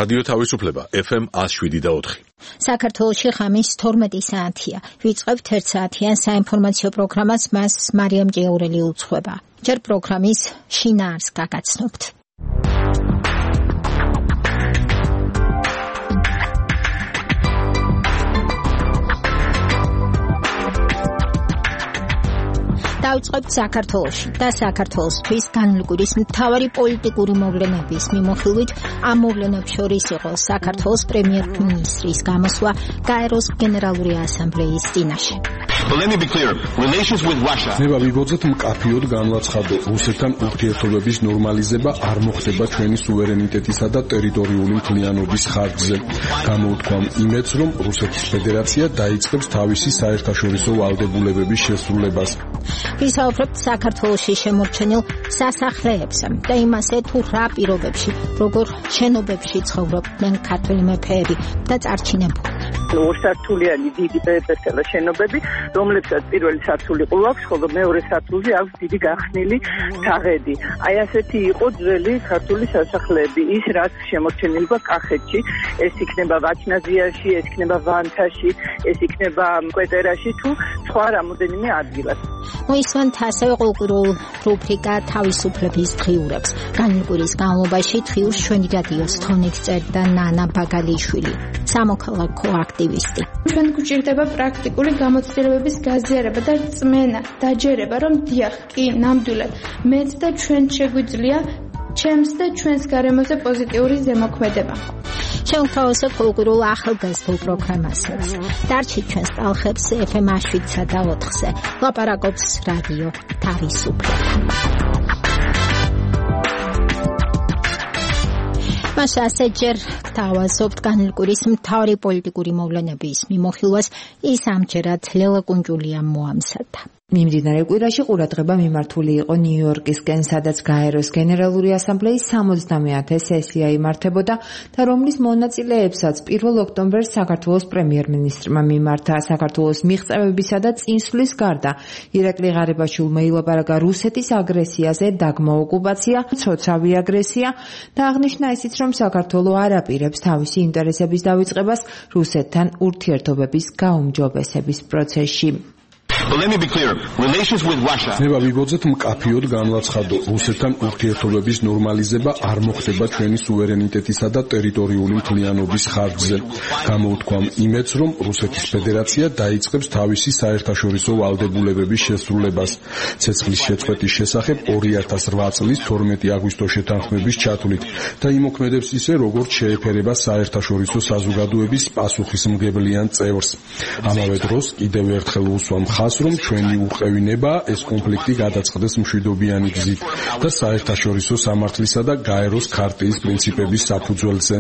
რადიო თავისუფლება FM 107.4. საქართველოში ხამის 12 საათია. ვიწყებთ 1 საათიან საინფორმაციო პროგრამას, მას მარიამ ჭიაურელი უძღვება. ჯერ პროგრამის შინაარს გაგაცნობთ. დავიწყებთ საქართველოში და საქართველოსთვის განლაგვის მთავარი პოლიტიკური მოვლენების მიმოხილვით ამ მოვლენებს შორის იყო საქართველოს პრემიერ-მინისტრის გამოსვლა გაეროს გენერალური ასამბლეის წინაშე. ნება ვიგოძეთ მკაფიოდ განვაცხადო, რუსეთთან ურთიერთობების ნორმალიზება არ მოხდება ჩვენი სუვერენიტეტისა და ტერიტორიული მთლიანობის ხარჯზე. გამოუთქვამ იმედს, რომ რუსეთის ფედერაცია დაიწყებს თავისი საერთაშორისო ვალდებულებების შესრულებას. ვისაუბრებთ საქართველოში შემორჩენილ სასახლეებზე და იმაზე, თუ რა პირობებში, როგორ შენობებში ცხოვრობდნენ ქართველი მეფეები და წარჩინებულნი. ორსართულიანი დიდი პერპეტუა შენობები, რომლებსაც პირველი სართული ყოლაქვს, ხოლო მეორე სართულზე აქვს დიდი გახსნილი თაღედი. აი ასეთი იყო ძველი ქართული სასახლეები. ის რაც შემორჩენილ კახეთში, ეს იქნება ვაჩნაზიაში, ეს იქნება ვანთაში, ეს იქნება კვეტერაში თუ სხვა რამოდენიმე ადგილას. მოისმენთ ასევე კულტურულ რუბრიკა თავისუფლების დღიურებს. განლაგვის განმავლობაში დღიურს ჩვენი რადიოს თონით წერდა ნანა ბაგალიშვილი, სამოქალაქო აქტივისტი. ჩვენ გვჭირდება პრაქტიკული გამოცდილებების გაზიარება და რწმენა, დაჯერება, რომ დიახ, კი, ნამდვილად, მეც და ჩვენ შეგვიძლია ჩემს და ჩვენს გარემოზე პოზიტიური ზემოქმედება. შევთავაზეთ კულტურულ ახალგაზრდულ პროგრამასაც. დარჩით ჩვენს ტალხებს FM 107-სა და 4-ზე. ლაპარაკობს რადიო თავისუფლება. მას ასე ჯერ გთავაზობთ განლაგვის მთავარი პოლიტიკური მოვლენების მიმოხილვას, ის ამჯერად ლელა კუნჯულიამ მოამზადა. მიმდინარე კვირაში ყურადღება მიმართული იყო ნიუ-იორკისკენ, სადაც გაეროს გენერალური ასამბლეის 70-ე სესია იმართებოდა და რომლის მონაწილეებსაც 1 ოქტომბერს საქართველოს პრემიერ-მინისტრმა მიმართა. საქართველოს მიღწევებისა და წინსვლის გარდა ირაკლი ღარიბაშვილმა ილაპარაკა რუსეთის აგრესიაზე, დაგმო ოკუპაცია, მცოცავი აგრესია და აღნიშნა ისიც, რომ საქართველო არ აპირებს თავისი ინტერესების დავიწყებას რუსეთთან ურთიერთობების გაუმჯობესების პროცესში. ნება ვიგოძეთ მკაფიოდ განვაცხადო, რუსეთთან ურთიერთობების ნორმალიზება არ მოხდება ჩვენი სუვერენიტეტისა და ტერიტორიული მთლიანობის ხარჯზე. გამოუთქვამ იმედს, რომ რუსეთის ფედერაცია დაიწყებს თავისი საერთაშორისო ვალდებულებების შესრულებას. ცეცხლის შეწყვეტის შესახებ 2008 წლის 12 აგვისტოს შეთანხმების ჩათვლით და იმოქმედებს ისე, როგორც შეეფერება საერთაშორისო საზოგადოების პასუხისმგებლიან წევრს. ამავე დროს კიდევ ერთხელ უსვამ რომ ჩვენი უყევინება ეს კონფლიქტი გადაწყდეს მშვიდობიანი გზით და საერთაშორისო სამართლისა და გაეროს ქარტიის პრინციპების საფუძველზე.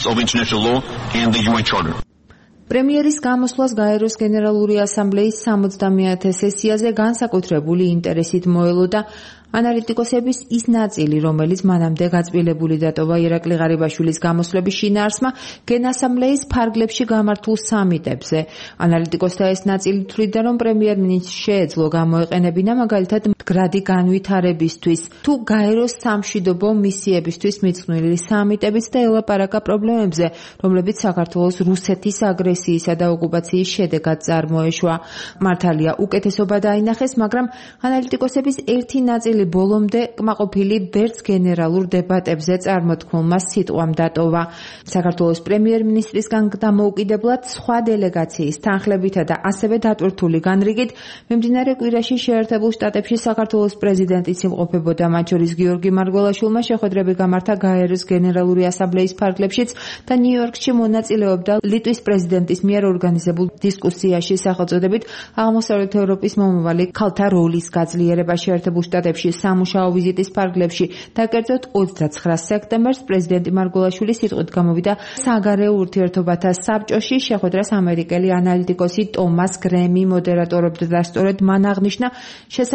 პრემიერის გამოსვლას გაეროს გენერალური ასამბლეის 70-ე სესიაზე განსაკუთრებული ინტერესით მოელოდა ანალიტიკოსების ის ნაწილი, რომელიც მანამდე გაწმილებული დატოვა ირაკლი ღარიბაშვილის გამოსვლების შინაარსმა გენასამბლეის ფარგლებში გამართულ სამიტებზე. ანალიტიკოსთა ეს ნაწილი თვლიდა, რომ პრემიერ-მინისტრს შეეძლო გამოეყენებინა მაგალითად მდგრადი განვითარებისთვის, თუ გაეროს სამშვიდობო მისიებისთვის მიძღვნილი სამიტებიც და ელაპარაკა პრობლემებზე, რომლებიც საქართველოს რუსეთის აგრესიისა და ოკუპაციის შედეგად წარმოეშვა. მართალია, უკეთესობა დაინახეს, მაგრამ ანალიტიკოსების ერთი ნაწილი ბოლომდე კმაყოფილი ბერც გენერალურ დებატებზე წარმოთქმულმა სიტყვამ დატოვა. საქართველოს პრემიერ-მინისტრისგან დამოუკიდებლად სხვა დელეგაციის თანხლებითა და ასევე დატვირთული განრიგით მიმდინარე კვირაში შეერთებულ შტატებში საქართველოს პრეზიდენტის იმყოფებოდა, მათ შორის გიორგი მარგველაშვილმა შეხვედრები გამართა გაეროს გენერალური ასამბლეის ფარგლებშიც და ნიუ-იორკში მონაწილეობდა ლიტვის პრეზიდენტის მიერ ორგანიზებულ დისკუსიაში სახელწოდებით აღმოსავლეთ ევროპის მომავალი ქალთა როლის გაძლიერება შეერთებულ შტატებში სამუშაო ვიზიტის ფარგლებში და კერძოდ 29 სექტემბერს პრეზიდენტი მარგველაშვილი სიტყვით გამოვიდა საგარეო ურთიერთობათა საბჭოში. შეხვედრას ამერიკელი ანალიტიკოსი ტომას გრემი მოდერატორობდა და სწორედ მან აღნიშნა შესავალ სიტყვას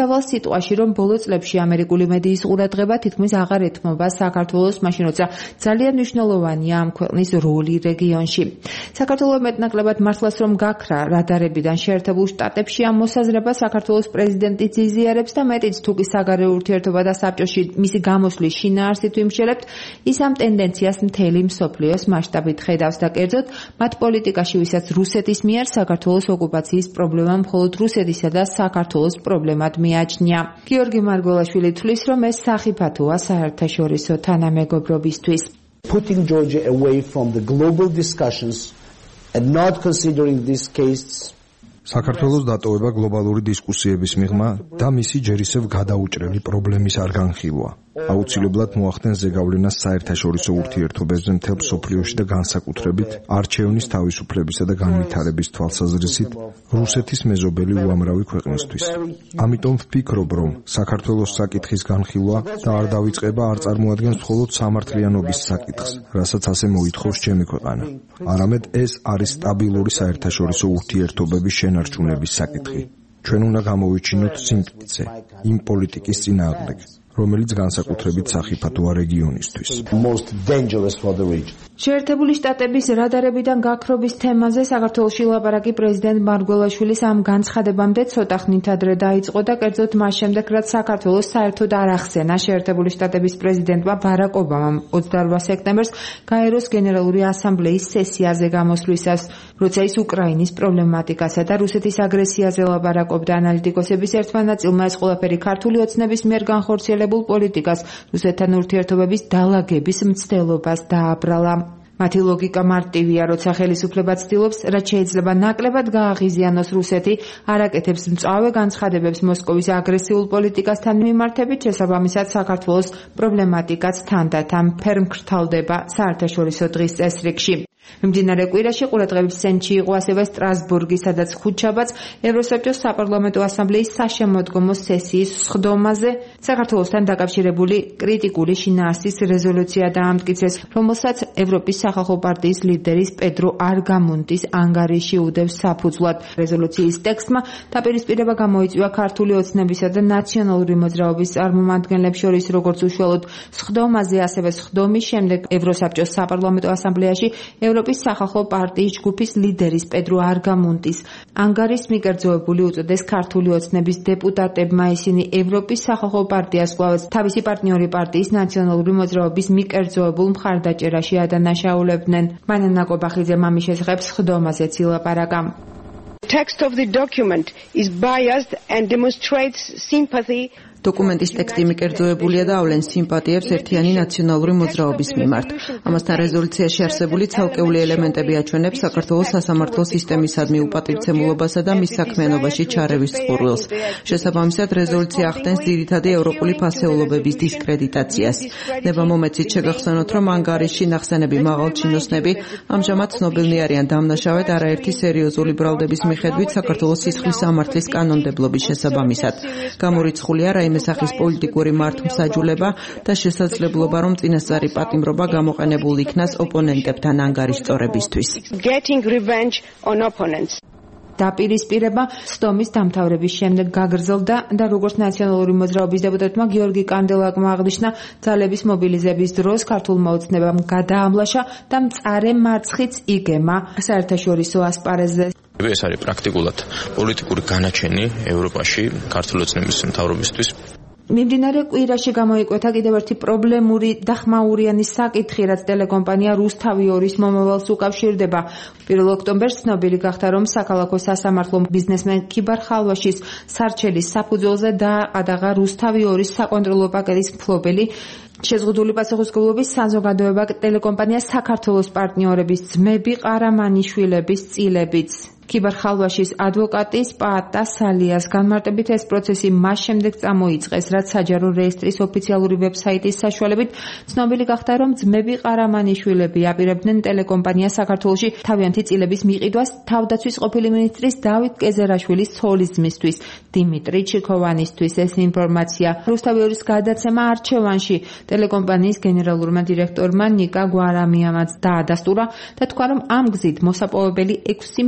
სიტყვაში, რომ ბოლო წლებში ამერიკული მედიის ყურადღება თითქმის აღარ ეთმობა საქართველოს, მაშინ როცა ძალიან მნიშვნელოვანია ამ ქვეყნის როლი რეგიონში. საქართველოს მეტნაკლებად მართლაც რომ გაქრა რადარებიდან შეერთებულ შტატებში ამ მოსაზრებას საქართველოს პრეზიდენტი იზიარებს და მეტიც თუ კი საგარეო ურთიერთობა და საბჭოში მისი გამოსვლის შინაარსით ვიმშელებთ, ის ამ ტენდენციას მთელი მსოფლიოს მასშტაბით ხედავს და კერძოდ მათ პოლიტიკაში, ვისაც რუსეთის მიერ საქართველოს ოკუპაციის პრობლემა მხოლოდ რუსეთისა და საქართველოს პრობლემად მიაჩნია. გიორგი მარგველაშვილი თვლის, რომ ეს სახიფათოა საერთაშორისო თანამეგობრობისთვის. Putting Georgia away from the global discussions and not considering this case საქართველოს დატოვება გლობალური დისკუსიების მიღმა და მისი ჯერ ისევ გადაუჭრელი პრობლემის არ განხილვა. აუცილებლად მოახდენს ზეგავლენას საერთაშორისო ურთიერთობებზე მთელ მსოფლიოში და განსაკუთრებით არჩევნის თავისუფლებისა და განვითარების თვალსაზრისით რუსეთის მეზობელი უამრავი ქვეყნისთვის. ამიტომ ვფიქრობ, რომ საქართველოს საკითხის განხილვა და არ დავიწყება არ წარმოადგენს მხოლოდ სამართლიანობის საკითხს, რასაც ასე მოითხოვს ჩემი ქვეყანა. არამედ ეს არის სტაბილური საერთაშორისო ურთიერთობების შენარჩუნების საკითხი. ჩვენ უნდა გამოვიჩინოთ სიმტკიცე იმ პოლიტიკის წინააღმდეგ, რომელიც განსაკუთრებით სახიფათოა რეგიონისთვის. შეერთებული შტატების რადარებიდან გაქრობის თემაზე საქართველოში ლაპარაკი პრეზიდენტ მარგველაშვილის ამ განცხადებამდე ცოტა ხნით ადრე დაიწყო და კერძოდ მას შემდეგ, რაც საქართველოს საერთოდ არ ახსენა შეერთებული შტატების პრეზიდენტმა ბარაკ ობამამ 28 სექტემბერს გაეროს გენერალური ასამბლეის სესიაზე გამოსვლისას, როცა ის უკრაინის პრობლემატიკასა და რუსეთის აგრესიაზე ლაპარაკობდა. ანალიტიკოსების ერთმა ნაწილმა ეს ყველაფერი ქართული ოცნების მიერ განხორციელებულ პოლიტიკას, რუსეთთან ურთიერთობების დალაგების მცდელობას დააბრალა. მათი ლოგიკა მარტივია, როცა ხელისუფლება ცდილობს, რაც შეიძლება ნაკლებად გააღიზიანოს რუსეთი, არაკეთებს მწვავე განცხადებებს მოსკოვის აგრესიულ პოლიტიკასთან მიმართებით, შესაბამისად საქართველოს პრობლემატიკაც თანდათან ფერმკრთალდება საერთაშორისო დღის წესრიგში. მიმდინარე კვირაში ყურადღების ცენტრში იყო ასევე სტრასბურგი, სადაც ხუთშაბათს ევროსაბჭოს საპარლამენტო ასამბლეის საშემოდგომო სესიის სხდომაზე საქართველოსთან დაკავშირებული კრიტიკული შინაარსის რეზოლუცია დაამტკიცეს, რომელსაც ევროპის სახალხო პარტიის ლიდერის პედრო არგამუნტის ანგარიში უდევს საფუძვლად. რეზოლუციის ტექსტმა დაპირისპირება გამოიწვია ქართული ოცნებისა და ნაციონალური მოძრაობის წარმომადგენლებს შორის, როგორც უშუალოდ სხდომაზე, ასევე სხდომის შემდეგ ევროსაბჭოს საპარლამენტო ასამბლეაში ევროპის სახალხო პარტიის ჯგუფის ლიდერის პედრო არგამუნტის ანგარის მიკერძოებული უწოდეს ქართული ოცნების დეპუტატებმა. ისინი ევროპის სახალხო პარტიას კვლავაც თავისი პარტნიორი პარტიის ნაციონალური მოძრაობის მიკერძოებულ მხარდაჭერაში ადანაშაულებდნენ. მანანა კობახიძემ ამის შესახებ სხდომაზეც ილაპარაკა. Text of the document is biased and demonstrates sympathy. დოკუმენტის ტექსტი მიკერძოებულია და ავლენს სიმპათიებს ერთიანი ნაციონალური მოძრაობის მიმართ. ამასთან რეზოლუციაში არსებული ცალკეული ელემენტები აჩვენებს საქართველოს სასამართლო სისტემისადმი უპატივცემულობასა და მის საქმიანობაში ჩარევის წყურვილს. შესაბამისად, რეზოლუცია ახდენს ძირითადი ევროპული ფასეულობების დისკრედიტაციას. ნებამომეცით შეგახსენოთ, რომ ანგარიში ნახსენები მაღალჩინოსნები ამჟამად ცნობილნი არიან დამნაშავედ არაერთი სერიოზული ბრალდების მიხედვით საქართველოს სისხლის სამართლის კანონმდებლობის შესაბამისად. გამორიცხულია მოსახის პოლიტიკური მართლმსაჯულება და შესაძლებლობა, რომ წინასწარი პატიმრობა გამოყენებულ იქნას ოპონენტებთან ანგარის სწორებისთვის. დაპირისპირება სხდომის დამთავრების შემდეგ გაგრძელდა და როგორც ნაციონალური მოძრაობის დეპუტატმა გიორგი კანდელაკმა აღნიშნა, ძალების მობილიზების დროს ქართულმა ოცნებამ გადაამლაშა და მწარე მარცხიც იგემა საერთაშორისო ასპარეზზე. ეს არის პრაქტიკულად პოლიტიკური განაჩენი ევროპაში ქართული ოცნების მთავრობისთვის. მიმდინარე კვირაში გამოიკვეთა კიდევ ერთი პრობლემური და ხმაურიანი საკითხი, რაც ტელეკომპანია რუსთავი 2-ის მომავალს უკავშირდება. 1 ოქტომბერს ცნობილი გახდა, რომ საქალაქო სასამართლო ბიზნესმენ ქიბარ ხალვაშის სარჩელის საფუძველზე დააყადაღა რუსთავი 2-ის საკონტროლო პაკეტის მფლობელი. შეზღუდული პასუხისმგებლობის საზოგადოება ტელეკომპანია საქართველოს პარტნიორების ძმები ყარამანიშვილების წილებიც. ქიბარ ხალვაშის ადვოკატის პაატა სალიას განმარტებით ეს პროცესი მას შემდეგ წამოიწყეს, რაც საჯარო რეესტრის ოფიციალური ვებსაიტის საშუალებით ცნობილი გახდა, რომ ძმები ყარამანიშვილები აპირებდნენ ტელეკომპანია საქართველოში თავიანთი წილების მიყიდვას თავდაცვის ყოფილი მინისტრის დავით კეზერაშვილის ცოლის ძმისთვის, დიმიტრი ჩიქოვანისთვის. ეს ინფორმაცია რუსთავი 2-ის გადაცემა არჩევანში ტელეკომპანიის გენერალურმა დირექტორმა ნიკა გვარამიამაც დაადასტურა და თქვა, რომ ამ გზით მოსაპოვებელი $6 მილიონ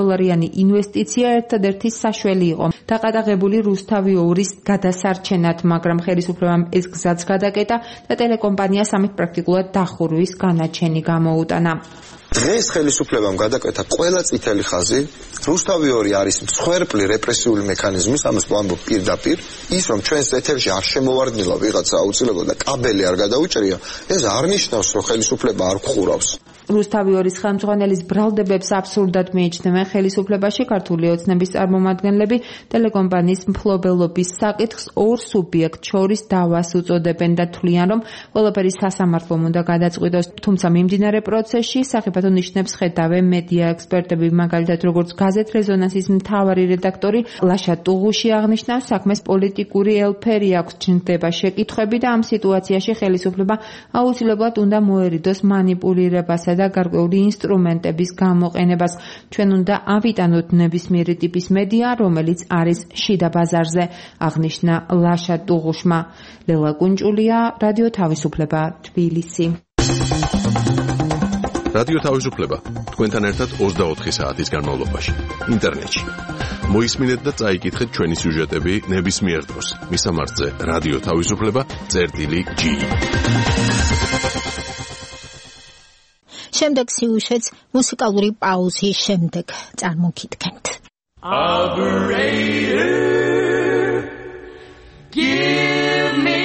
მილიონდოლარიანი ინვესტიცია ერთადერთი საშველი იყო დაყადაღებული რუსთავი 2-ის გადასარჩენად, მაგრამ ხელისუფლებამ ეს გზაც გადაკეტა და ტელეკომპანიას ამით პრაქტიკულად დახურვის განაჩენი გამოუტანა. დღეს ხელისუფლებამ გადაკეთა ყველა წითელი ხაზი, რუსთავი 2 არის მსხვერპლი რეპრესიული მექანიზმის, ამას ვამბობ პირდაპირ, ის რომ ჩვენს ეთერში არ შემოვარდნილა ვიღაცა აუცილებლად და კაბელი არ გადაუჭრია, ეს არ ნიშნავს, რომ ხელისუფლება არ გხურავს. რუსთავი 2-ის ხელმძღვანელის ბრალდებებს აბსურდად მიიჩნევენ ხელისუფლებაში ქართული ოცნების წარმომადგენლები, ტელეკომპანიის მფლობელობის საკითხს ორ სუბიექტ შორის დავას უწოდებენ და თვლიან, რომ ყველაფერი სასამართლომ უნდა გადაწყვიტოს. თუმცა მიმდინარე პროცესში სახიფათო ნიშნებს ხედავენ მედია ექსპერტები, მაგალითად როგორც გაზეთ რეზონანსის მთავარი რედაქტორი ლაშა ტუღუში აღნიშნავს, საქმეს პოლიტიკური ელფერი აქვს, ჩნდება შეკითხვები და ამ სიტუაციაში ხელისუფლება აუცილებლად უნდა მოერიდოს მანიპულირებასა და გარკვეული ინსტრუმენტების გამოყენებას. ჩვენ უნდა ავიტანოთ ნებისმიერი ტიპის მედია, რომელიც არის შიდა ბაზარზე, აღნიშნა ლაშა ტუღუშმა. ლელა კუნჭულია, რადიო თავისუფლება, თბილისი. რადიო თავისუფლება თქვენთან ერთად 24 საათის განმავლობაში ინტერნეტში. მოისმინეთ და წაიკითხეთ ჩვენი სიუჟეტები ნებისმიერ დროს. მისამართზე რადიო თავისუფლება.gi. შემდეგ სიუჟეტს მუსიკალური პაუზის შემდეგ წარმოგიდგენთ. Operator, give me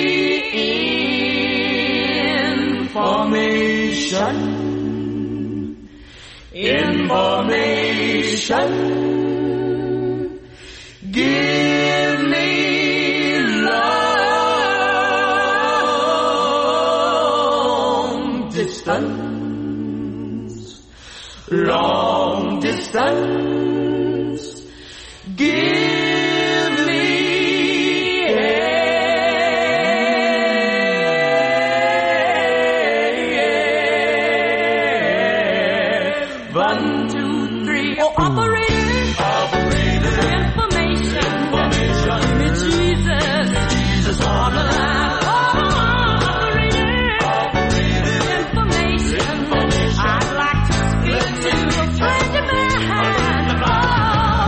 information. Give me long distance. Give me one, two, three. Oh, operator, information. Give me Jesus on the line. I'd like to speak to a friend of mine. Oh,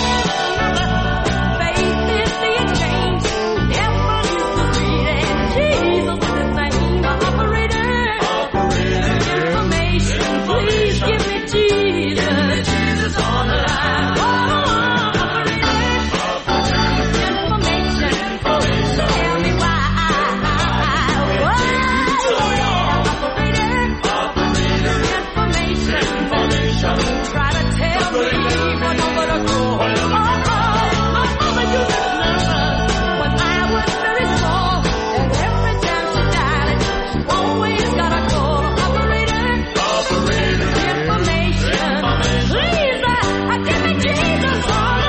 faith is the exchange. Never used to read it. Jesus is the same. Operator, information. Please give me Jesus on the line. Oh, operator, information. Tell me why. Try to tell me what I'm gonna go. Mama, you remember when I was very small, and every time she died, she always got a call. Operator, information. Please, give me Jesus on the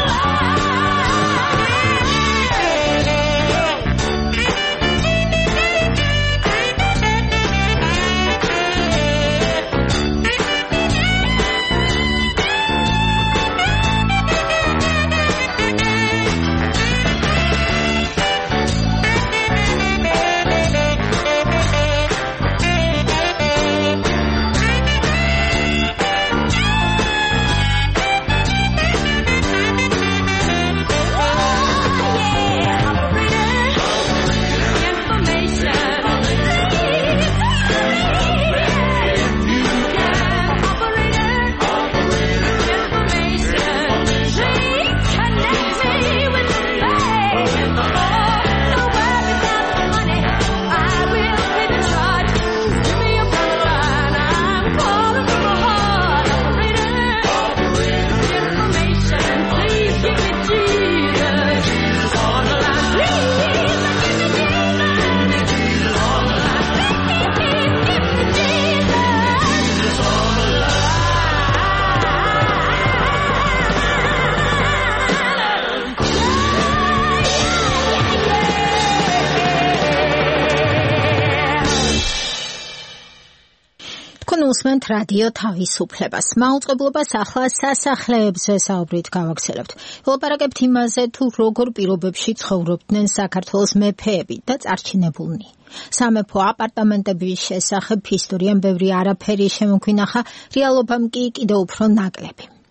უსმენთ რადიო თავისუფლებას. მაუწყებლობას ახლა სასახლეებზე საუბრით გავაგრძელებთ. ველაპარაკებთ იმაზე, თუ როგორ პირობებში ცხოვრობდნენ საქართველოს მეფეები და წარჩინებულნი. სამეფო აპარტამენტების შესახებ ისტორიამ ბევრი არაფერი შემოგვინახა, რეალობამ კი კიდევ უფრო ნაკლები.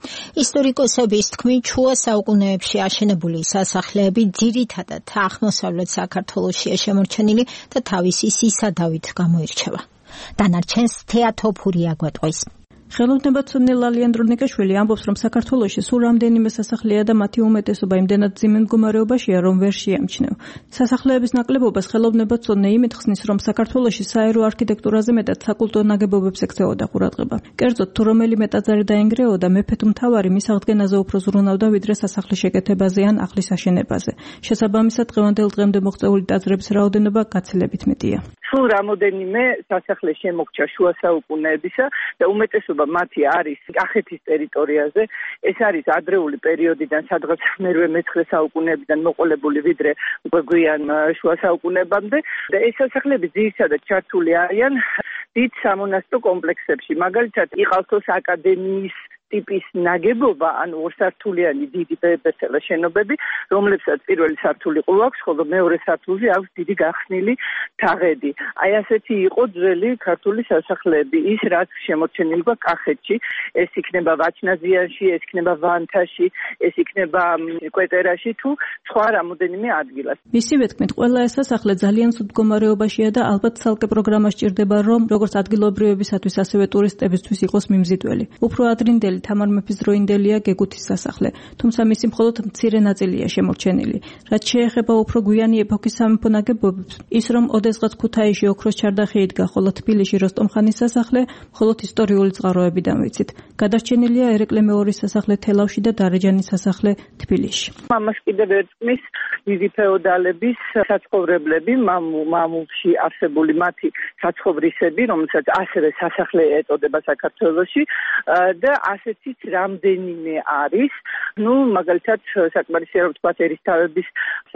ისტორიკოსების თქმით, შუა საუკუნეებში აშენებული სასახლეები ძირითადად აღმოსავლეთ საქართველოშია შემორჩენილი და თავისი სისადავით გამოირჩევა. დანარჩენს თეატოფური აგვატყვის. ხელოვნებაცოდნე ლალიან დრონიკაშვილი ამბობს, რომ საქართველოში სულ რამდენიმე სასახლეა და მათი უმეტესობა იმდენად ძიმე მდგომარეობაშია, რომ ვერ შეამჩნევ. სასახლეების ნაკლებობას ხელოვნებაცოდნე იმით ხსნის, რომ საქართველოში საერო არქიტექტურაზე მეტად საკულტურო ნაგებობებს ექცეოდა ყურადღება. კერძოდ, თუ რომელიმე ტაძარი დაინგრეოდა, მეფე თუ მთავარი მის აღდგენაზე უფრო ზრუნავდა, ვიდრე სასახლის შეკეთებაზე ან ახლის აშენებაზე. შესაბამისად, დღევანდელ დღემდე მოღწეული ტაძრების რაოდენობა გაცილებით მეტია. სულ რამოდენიმე სასახლე შემოგჩა შუა საუკუნეებისა და უმეტესობა მათი არის კახეთის ტერიტორიაზე. ეს არის ადრეული პერიოდიდან, სადღაც მე-19 საუკუნეებიდან მოყოლებული ვიდრე უკვე გვიან შუა საუკუნეებამდე და ეს სასახლეები ძირითადად ჩართული არიან დიდ სამონასტრო კომპლექსებში. მაგალითად, იყალთოს აკადემიის ტიპის ნაგებობა, ან ორსართულიანი დიდი ბებესელა შენობები, რომლებსაც პირველი სართული ყურაქვს, ხოლო მეორე სართულზე აქვს დიდი გახსნილი თაღედი. აი ასეთი იყო ძველი ქართული სასახლეები. ის რაც შემორჩენილი გვაქვს კახეთში, ეს იქნება ვაჩნაზიანში, ეს იქნება ვანთაში, ეს იქნება კვეტერაში თუ სხვა რამოდენიმე ადგილას. მისივე თქმით, ყველა ეს სასახლე ძალიან სულ მდგომარეობაშია და ალბათ ცალკე პროგრამა სჭირდება, რომ როგორც ადგილობრივებისათვის, ასევე ტურისტებისთვის იყოს მიმზიდველი. უფრო ადრინდელი თამარ მეფის დროინდელია გეგუთის სასახლე, თუმცა მისი მხოლოდ მცირე ნაწილია შემორჩენილი. რაც შეეხება უფრო გვიანი ეპოქის სამეფო ნაგებობებს, ის რომ ოდესღაც ქუთაისში ოქროს ჩარდახი იდგა, ხოლო თბილისში როსტომხანის სასახლე მხოლოდ ისტორიული წყაროებიდან ვიცით. გადარჩენილია ერეკლე მეორის სასახლე თელავში და დარეჯანის სასახლე თბილისში. ამას კიდევ ერწყმის დიდი ფეოდალების საცხოვრებლები, მამულში არსებული მათი საცხოვრისები, რომელსაც ასევე სასახლე ეწოდება საქართველოში და ასეთიც რამდენიმე არის. მაგალითად, საკმარისია რომ ვთქვათ ერისთავების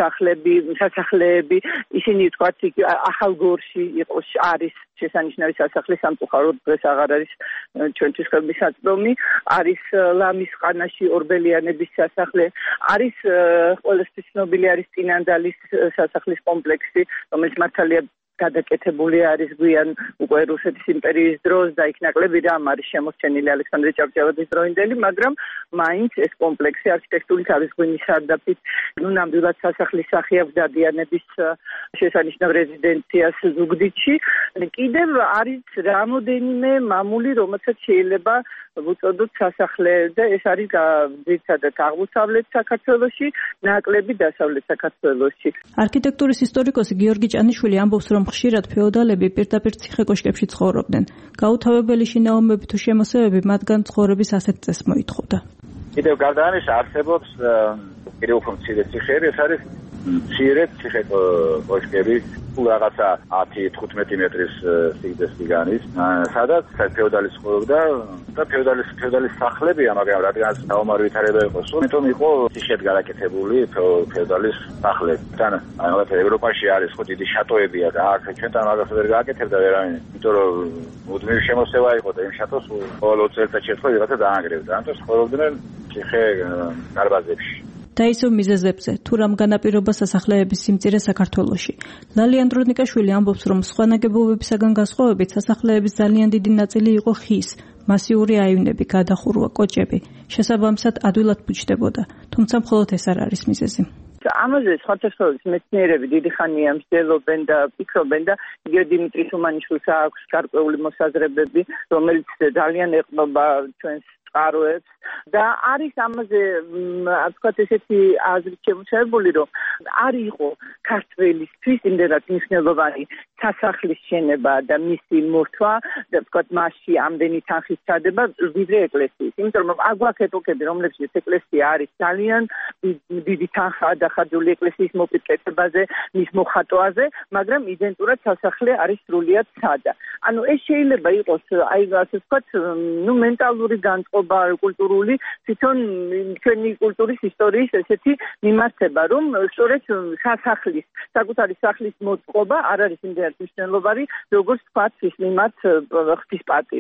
სასახლეები, ისინი ვთქვათ ახალგორში არის შესანიშნავი სასახლე, სამწუხაროდ დღეს აღარ არის ჩვენთვის ხელმისაწვდომი, არის ლამისყანაში ორბელიანების სასახლე, არის ყველასთვის ცნობილი არის წინანდალის სასახლის კომპლექსი, რომელიც მართალია გადაკეთებული არის გვიან უკვე რუსეთის იმპერიის დროს და იქ ნაკლები რამ არის შემორჩენილი ალექსანდრე ჭავჭავაძის დროინდელი, მაგრამ მაინც ეს კომპლექსი არქიტექტურით არის ღვინის სარდაფით. ნამდვილად სასახლის სახე აქვს დადიანების შესანიშნავ რეზიდენციას ზუგდიდში. კიდევ არის რამოდენიმე მამული, რომელსაც შეიძლება ვუწოდოთ სასახლე და ეს არის ძირითადად აღმოსავლეთ საქართველოში, ნაკლები დასავლეთ საქართველოში. არქიტექტურის ისტორიკოსი გიორგი ჭანიშვილი ამბობს, რომ ხშირად ფეოდალები პირდაპირ ციხე-კოშკებში ცხოვრობდნენ. გაუთავებელი შინაომები თუ შემოსევები მათგან ცხოვრების ასეთ წესს მოითხოვდა. კიდევ გარდა ამისა არსებობს კიდევ უფრო მცირე ციხეები, ეს არის მცირე ციხე-კოშკები, რაღაცა 10-15 მეტრის სიგრძეს სიგანის, სადაც ფეოდალი ცხოვრობდა და ფეოდალის სახლებია, მაგრამ რადგანაც საომარი ვითარება იყო, ამიტომ იყო ციხედ გადაკეთებული ფეოდალის სახლები. თან ევროპაში არის ხო დიდი შატოებია და აქ ჩვენთან მაგას ვერ გააკეთებდა ვერავინ, იმიტომ რომ მუდმივი შემოსევა იყო და იმ შატოს ყოველ 20 წელიწადში ერთხელ ვიღაცა დაანგრევდა. ამიტომ ცხოვრობდნენ ციხე დარბაზებში. და ისევ მიზეზებზე, თუ რამ განაპირობა სასახლეების სიმწირე საქართველოში. ლალიან დრონიკაშვილი ამბობს, რომ სხვა ნაგებობებისაგან განსხვავებით სასახლეების ძალიან დიდი ნაწილი იყო ხის, მასიური აივნები, გადახურვა, კოჭები. შესაბამისად ადვილად ბუჩდებოდა, თუმცა მხოლოდ ეს არ არის მიზეზი. ამაზე სხვადასხვა მეცნიერები დიდი ხანია მსჯელობენ და ფიქრობენ და იგივე დიმიტრი თუმანიშვილს აქვს გარკვეული მოსაზრებები, რომელიც ძალიან ეყრდნობა ჩვენს წყაროებს და არის ამაზე ვთქვათ ესეთი აზრით შემოჩერებული, რომ არ იყო ქართველისთვის იმდენად მნიშვნელოვანი სასახლის შენება და მისი მორთვა და ვთქვათ მასში ამდენი თანხის ჩადება ვიდრე ეკლესიის. იმიტომ რომ აგვაქვს ეპოქები, რომლებშიც ეკლესია არის ძალიან დიდი თანხა დახარჯული ეკლესიის მოპირკეთებაზე, მის მოხატვაზე, მაგრამ იდენტურად სასახლე არის სრულიად სადა. ანუ ეს შეიძლება იყოს აი ასე ვთქვათ, მენტალური განწყობა, კულტურული, თვითონ ჩვენი კულტურის ისტორიის ესეთი მიმართება, რომ სწორედ სასახლის, საკუთარი სახლის მოწყობა არ არის იმდენად მნიშვნელოვანი, როგორც თქვათ ის მიმართ ღვთის პატივი.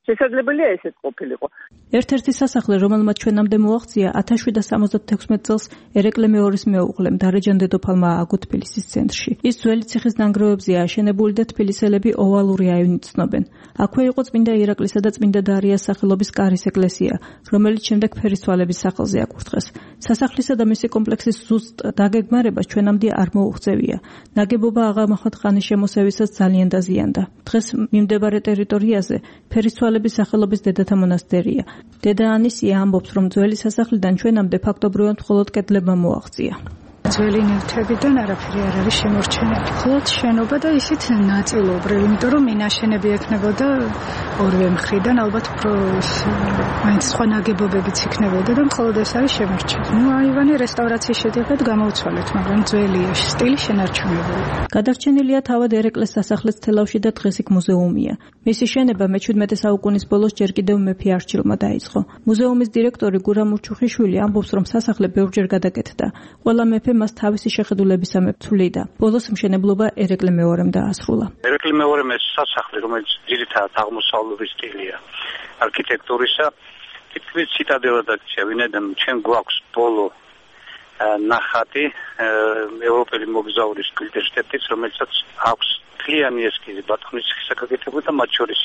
შესაძლებელია ესეც ყოფილიყო. ერთ-ერთი სასახლე, რომელმაც ჩვენამდე მოაღწია 1776 წელს ერეკლე მეორის მეუღლემ დარეჯან დედოფალმა ააგო თბილისის ცენტრში. ის ძველი ციხის ნანგრევებზეა აშენებული და თბილისელები ოვალური აივნით ცნობენ. აქვე იყო წმინდა ირაკლისა და წმინდა დარიას სახელობის კარის ეკლესია, რომელიც შემდეგ ფერისცვალების სახელზე აკურთხეს. სასახლისა და მისი კომპლექსის ზუსტ დაგეგმარებას ჩვენამდე არ მოუღწევია. ნაგებობა აღა ხანის შემოსევისას ძალიან დაზიანდა. დღეს მიმდებარე ტერიტორიაზე ფერისცვალების სახელობის დედათა მონასტერია. დედა ანისია ამბობს, რომ ძველი სასახლიდან ჩვენამდე ფაქტობრივად მხოლოდ კედლებმა მოაღწია. ძველი ნივთებიდან არაფერი არ არის შემორჩენილი. მხოლოდ შენობა და ისიც ნაწილობრივ, იმიტომ რომ მინაშენები ექნებოდა ორივე მხრიდან, ალბათ უფრო მაინც სხვა ნაგებობებიც იქნებოდა და მხოლოდ ეს არის შემორჩენილი. აივანი რესტავრაციის შედეგად გამოუცვალეთ, მაგრამ ძველია, სტილი შენარჩუნებული. გადარჩენილია თავად ერეკლეს სასახლეს თელავში და დღეს იქ მუზეუმია. მისი შენება მე-17 საუკუნის ბოლოს ჯერ კიდევ მეფე არჩილმა დაიწყო. მუზეუმის დირექტორი გურამ ურჩუხიშვილი ამბობს, რომ სასახლე ბევრჯერ გადაკეთდა. ყველა მეფე მას თავისი შეხედულებისამებრ თვლიდა. ბოლოს მშენებლობა ერეკლე მეორემ დაასრულა. ერეკლე მეორემ ეს სასახლე, რომელიც ძირითადად აღმოსავლური სტილია არქიტექტურისა, თითქმის ციტადელად აქცია, ვინაიდან ჩვენ გვაქვს ბოლო ნახატი ევროპელი მოგზაურის გილდერშტეტის, რომელსაც აქვს მთლიანი ესკიზი ბათუმის ციხის გაკეთებული და მათ შორის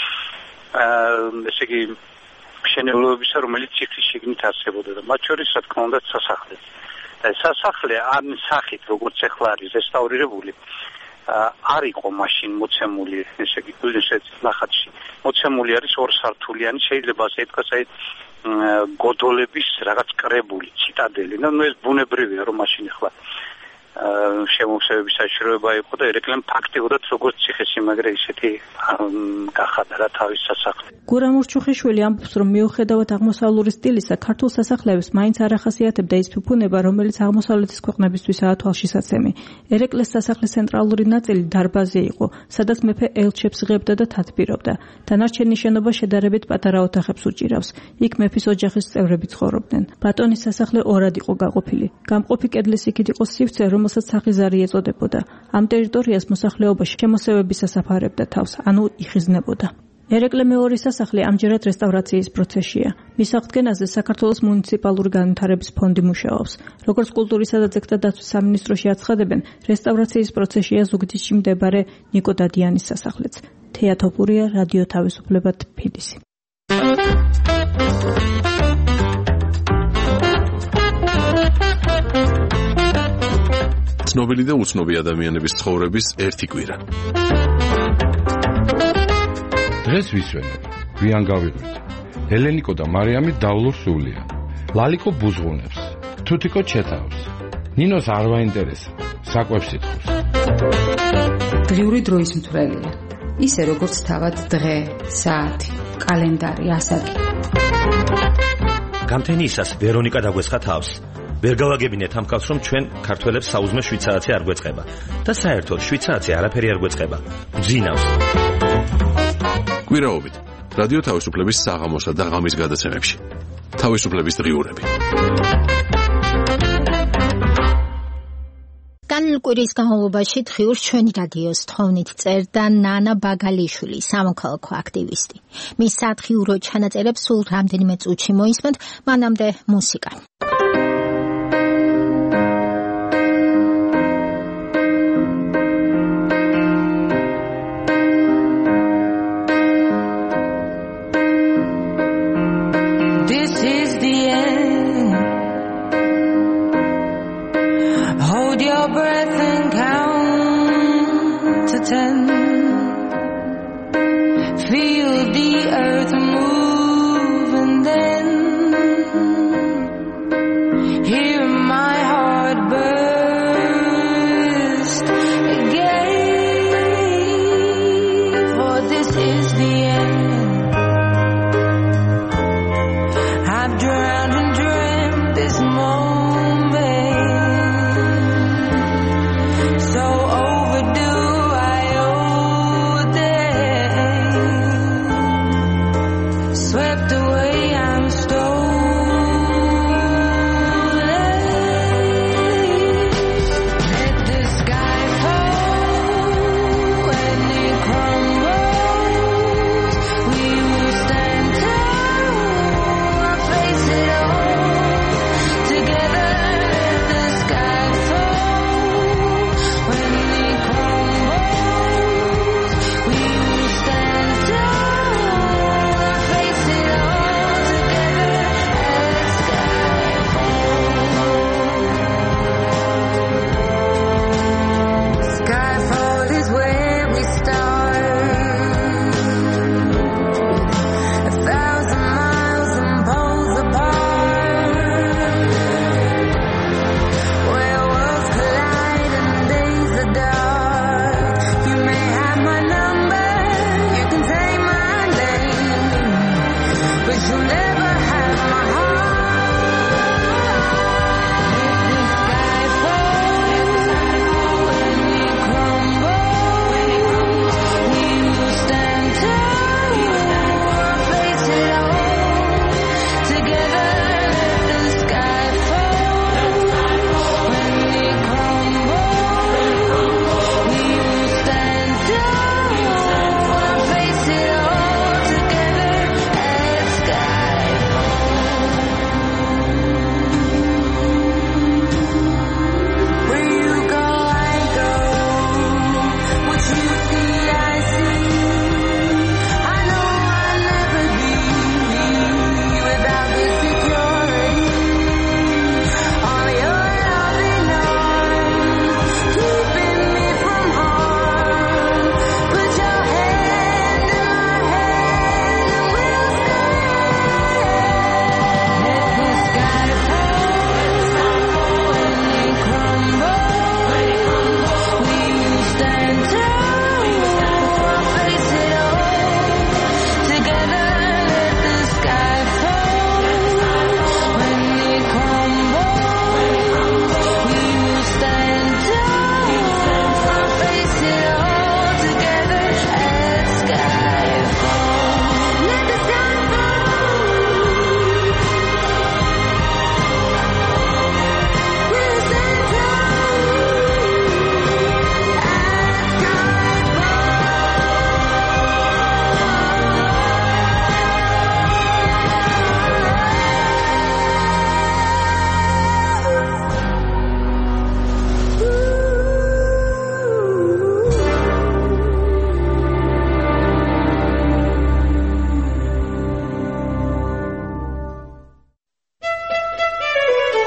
ესე იგი მშენებლობებისა, რომელიც ციხის შიგნით არსებობდა და მათ შორის რა თქმა უნდა სასახლე. სასახლე ამ სახით, როგორც ახლა არის რესტავრირებული, არ იყო მაშინ მოცემული, ესე იგი გულისეთ ნახატში. მოცემული არის ორსართულიანი, შეიძლება ასე ითქვას, აი გოდოლების რაღაც კრებული ციტადელი. ნუ ეს ბუნებრივია, რომ მაშინ ახლა შემოქმედების საშუალება იყო და ერეკლემ ფაქტიურად როგორც ციხესიმაგრე ისეთი გახადა რა თავის სასახლე. გურამ ურჩუხიშვილი ამბობს, რომ მიუხედავად აღმოსავლური სტილისა, ქართულ სასახლეებს მაინც არ ახასიათებდა ის ფუფუნება, რომელიც აღმოსავლეთის ქვეყნებისთვისაა თვალშისაცემი. ერეკლეს სასახლის ცენტრალური ნაწილი დარბაზი იყო, სადაც მეფე ელჩებს იღებდა და თათბირობდა. დანარჩენი შენობა შედარებით პატარა ოთახებს უჭირავს. იქ მეფის ოჯახის წევრები ცხოვრობდნენ. ბატონის სასახლე ორად იყო გაყოფილი. გამყოფი კედლის იქით იყო სივრცე, რომელსაც სახიზარი ეწოდებოდა. ამ ტერიტორიას მოსახლეობა შემოსევებისას აფარებდა თავს, ანუ იხიზნებოდა. ერეკლე მეორის სასახლე ამჯერად რესტავრაციის პროცესია. მის აღდგენაზე საქართველოს მუნიციპალური განვითარების ფონდი მუშაობს. როგორც კულტურისა და ძეგლთა დაცვის სამინისტროში აცხადებენ, რესტავრაციის პროცესია ზუგდიდში მდებარე ნიკო დადიანის სასახლეც. თეა თოფურია, რადიო თავისუფლება თბილისი. ცნობილი და უცნობი ადამიანების ცხოვრების ერთი კვირა. დღეს ვისვენებ, გვიან გავიღვით. ელენიკო და მარიამი დავლურ სულია. ლალიკო ბუზღუნებს, თუთიკო ჩეთავს. ნინოს არ ვაინტერესა, საკვებს ითხოვს. დღიური დროის მთვრელია. ისე როგორც თავად დღე, საათი, კალენდარი, ასაკი. გამთენიისას ვერონიკა დაგვესხა თავს. ვერ გავაგებინეთ ამ კაცს, რომ ჩვენ ქართველებს საუზმე შვიცარიცი არ გვეწყება და საერთოდ შვიცარიცი არაფერი არ გვეწყება. გძინავს. კვირაობით რადიო თავისუფლების საღამოსა და ღამის გადაცემებში. თავისუფლების დღიურები. განლკვირის განმავლობაში დღიურს ჩვენი რადიოს თხოვნით წერდა ნანა ბაგალიშვილი, სამოქალაქო აქტივისტი. მის სათხიურო ჩანაწერებს სულ რამდენიმე წუთში მოისმენთ, მანამდე მუსიკა. So overdue, I owe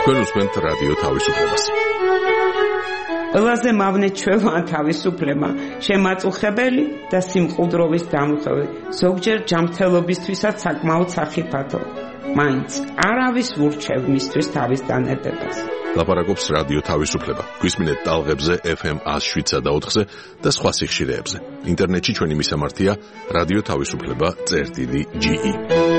Ჩვენ უსმენთ რადიო თავისუფლებას. ყველაზე მავნე ჩვევაა თავისუფლება, შემაწუხებელი და სიმყუდროვის დამხევი, ზოგჯერ ჯანმრთელობისთვისაც საკმაოდ სახიფათო. მაინც არავის ურჩევ მისთვის თავის დანებებას. ლაპარაკობს რადიო თავისუფლება. გვისმინეთ ტალღებზე FM 107.4-ზე და სხვა სიხშირეებზე. ინტერნეტში ჩვენი მისამართია რადიო თავისუფლება.ge.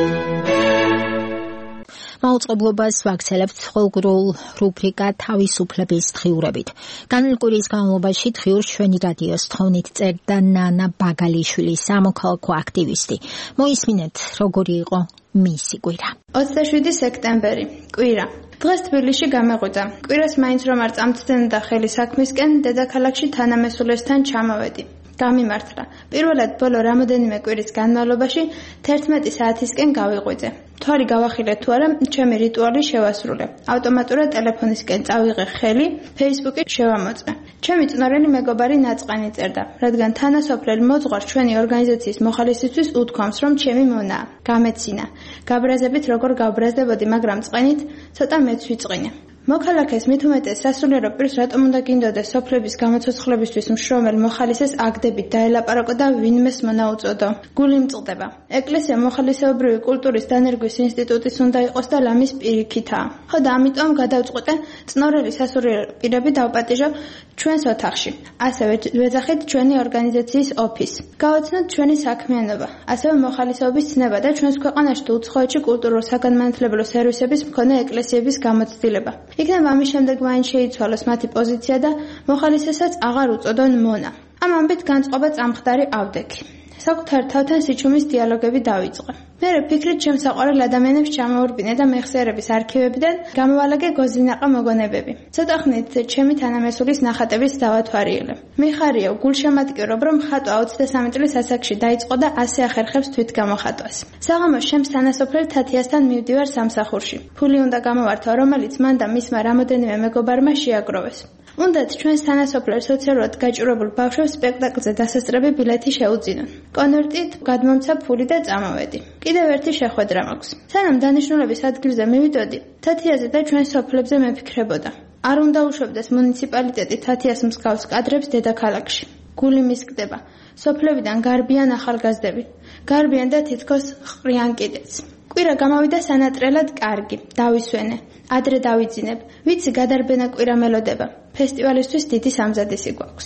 მაუწყებლობას ვაქცელებთ ხოლმრულ რუბრიკა თავისუფლების დღიურებით. განმკვირის განმავლობაში დღიურს ჩვენი რადიოს თხოვნით წერდა ნანა ბაგალიშვილი, სამოქალაქო აქტივისტი. მოისმინეთ, როგორი იყო მისი კვირა. 27 სექტემბერი, კვირა. დღეს თბილისში გამეღვიძა. კვირას მაინც რომ არ წამთდენოდა ხელი საქმისკენ, დედაქალაქში თანამესულესთან ჩამოვედი. გამიმართლა. პირველად ბოლო რამოდენიმე კვირის განმავლობაში 11 საათისკენ გავიღვიძე. თვარი გავახილე თუ არა, ჩემი რიტუალი შევასრულე. ავტომატურად ტელეფონისკენ წავიღე ხელი, Facebook-ი შევამოწმე. ჩემი წნორელი მეგობარი ნაწყანი წერდა, რადგან თანასოფლელი მოძღვარ ჩვენი ორგანიზაციის მოხალისისთვის უთქვამს, რომ ჩემი მონაა. გამეცინა. გაბრაზებით როგორ გავბრაზდებოდი, მაგრამ წყენით ცოტა მეც ვიწყინე. მოქალაქეს მით უმეტეს სასულიერო პირს რატომ უნდა გინდოდეს სოფლების გამოცოცხლებისთვის მშრომელ მოხალისეს აგდებით დაელაპარაკო და ვინმეს მონა უწოდო. გული მწყდება. ეკლესია მოხალისეობრივი კულტურის დანერგვის ინსტიტუტის უნდა იყოს და ლამის პირიქითაა. ხო და ამიტომ გადავწყვეტე წნორელი სასულიერო პირები დავპატიჟო ჩვენს ოთახში. ასევე ვეძახით ჩვენი ორგანიზაციის ოფისს. გავაცნოთ ჩვენი საქმიანობა, ასევე მოხალისეობის ცნება და ჩვენს ქვეყანაში თუ უცხოეთში კულტურულ საგანმანათლებლო სერვისების მქონე ეკლესიების გამოცდილება. იქნებ ამის შემდეგ მაინც შეიცვალოს მათი პოზიცია და მოხალისესაც აღარ უწოდონ მონა. ამ ამბით განწყობა წამხდარი ავდექი. საკუთარ თავთან სიჩუმის დიალოგები დავიწყე. მერე ფიქრით შემსაყვარელ ადამიანებს ჩამოვურბინე და მეხსიერების არქივებიდან გამოვალაგე გოზინაყა მოგონებები. ცოტა ხნით ჩემი თანამესულის ნახატების დავათვალიერე. მიხარია, გულშემატკივრობ, რომ ხატვა 23 წლის ასაკში დაიწყო და ასე ახერხებს თვითგამოხატვას. საღამოს შემს თანასოფლელ თათიასთან მივდივარ სამსახურში. ფული უნდა გამოვართო, რომელიც მან და მისმა რამოდენიმე მეგობარმა შეაგროვეს. უნდათ ჩვენს თანასოფლელ სოციალურად გაჭირვებულ ბავშვებს სპექტაკლზე დასასწრები ბილეთი შეუძინონ. კონვერტით გადმომცა ფული და წამოვედი. კიდევ ერთი შეხვედრა მაქვს. სანამ დანიშნულების ადგილზე მივიდოდი, თათიაზე და ჩვენ სოფლებზე მეფიქრებოდა. არ უნდა უშვებდეს მუნიციპალიტეტი თათიას მსგავს კადრებს დედაქალაქში. გული მისკდება. სოფლებიდან გარბიან ახალგაზრდები. გარბიან და თითქოს ყრიან კიდეც. კვირა გამოვიდა სანატრელად კარგი. დავისვენე. ადრე დავიძინებ. ვიცი გადარბენა კვირა მელოდება. ფესტივალისთვის დიდი სამზადისი გვაქვს.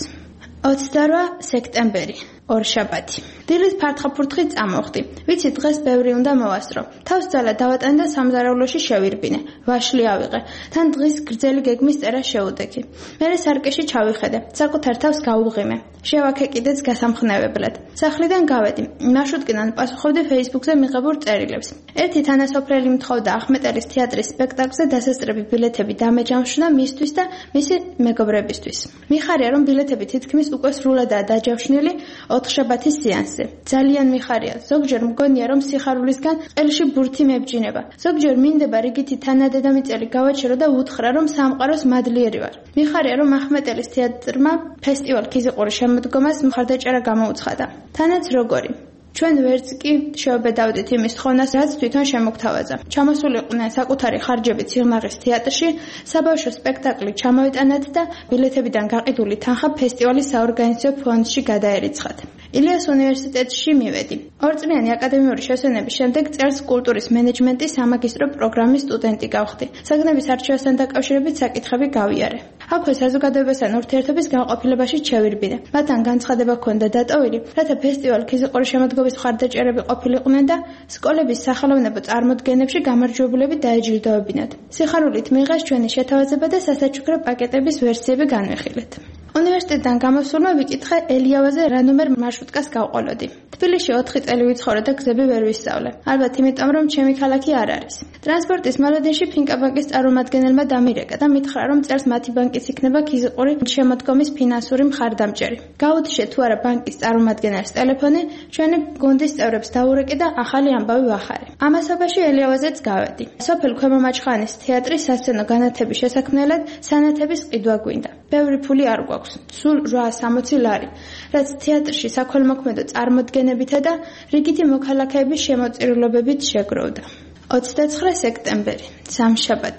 28 სექტემბერი, ორშაბათი. დილით ფართხაფურთხი წამოხდი. ვიცი დღეს ბევრი უნდა მოვასწრო. თავს ძალა დავატანე და სამზარეულოში შევირბინე. ვაშლი ავიღე. თან დღის გრძელი გეგმის წერა შეუდექი. მერე სარკეში ჩავიხედე. საკუთარ თავს გავუღიმე. შევაქე კიდეც გასამხნევებლად. სახლიდან გავედი. მარშრუტკიდან პასუხობდი Facebook-ზე მიღებულ წერილებს. ერთი თანასოფლელი მთხოვდა ახმეტელის თეატრის სპექტაკლზე დასასწრები ბილეთები დამეჯამშნა მისთვის და მისი მეგობრებისთვის. მიხარია, რომ ბილეთები თითქმის უკვე სრულადაა დაჯავშნილი 4 შაბათის სეანსზე. ძალიან მიხარია. ზოგჯერ მგონია, რომ სიხარულისგან ყელში ბურთი მებჯინება. ზოგჯერ მინდება რიგითი თანადედამიწელი გავაჩერო და უთხრა, რომ სამყაროს მადლიერი ვარ. მიხარია, რომ ახმეტელის თეატრმა ფესტივალ ქიზიყური შემოდგომას მხარდაჭერა გამოუცხადა. თანაც როგორი. ჩვენ ვერც კი შევბედავდით იმის თხოვნას, რაც თვითონ შემოგთავაზა. ჩამოსულიყვნენ საკუთარი ხარჯებით სიღმაღის თეატრში, საბავშვო სპექტაკლი ჩამოიტანათ და ბილეთებიდან გაყიდული თანხა ფესტივალის საორგანიზაციო ფონდში გადაერიცხათ. ილიას უნივერსიტეტში მივედი. 2 წლიანი აკადემიური შესვენების შემდეგ წელს კულტურის მენეჯმენტის სამაგისტრო პროგრამის სტუდენტი გავხდი. საგნების არჩევასთან დაკავშირებით საკითხები გავიარე. აქვე საზოგადოებასთან ურთიერთობის განყოფილებაში ჩევირბინე. მათთან განცხადება ჰქონდა დატოვილი, რათა ფესტივალ ქიზიყური შემოდგომის მხარდაჭერები ყოფილიყვნენ და სკოლების სახელოვნებო წარმოდგენებში გამარჯვებულები დაეჯილდოებინათ. სიხარულით მიიღეს ჩვენი შეთავაზება და სასაჩუქრო პაკეტების ვერსიები განვიხილეთ. უნივერსიტეტიდან გამოსულმა ვიკითხე ელიავაზე რა ნომერ მარშრუტკას გავყოლოდი. თბილისში 4 წელი ვიცხოვრე და გზები ვერ ვისწავლე. ალბათ იმიტომ, რომ ჩემი ქალაქი არ არის. ტრანსპორტის მოლოდინში ფინკა ბანკის წარმომადგენელმა დამირეკა და მითხრა, რომ წელს მათი ბანკის იქნება ქიზიყური შემოდგომის ფინანსური მხარდამჭერი. გაუთიშე თუ არა ბანკის წარმომადგენელს ტელეფონი, ჩვენი გუნდის წევრებს დაურეკე და ახალი ამბავი ვახარე. ამასობაში ელიავაზეც გავედი. სოფელ ქვემო მაჩხანის თეატრის სასცენო განათების შესაქმნელად სანათების ყიდვა გვინდა. ბევრი ფული არ გვაქვს. სულ 860 ლარი, რაც თეატრში საქველმოქმედო წარმოდგენებითა და რიგითი მოქალაქეების შემოწირულობებით შეგროვდა. 29 სექტემბერი, სამშაბათი.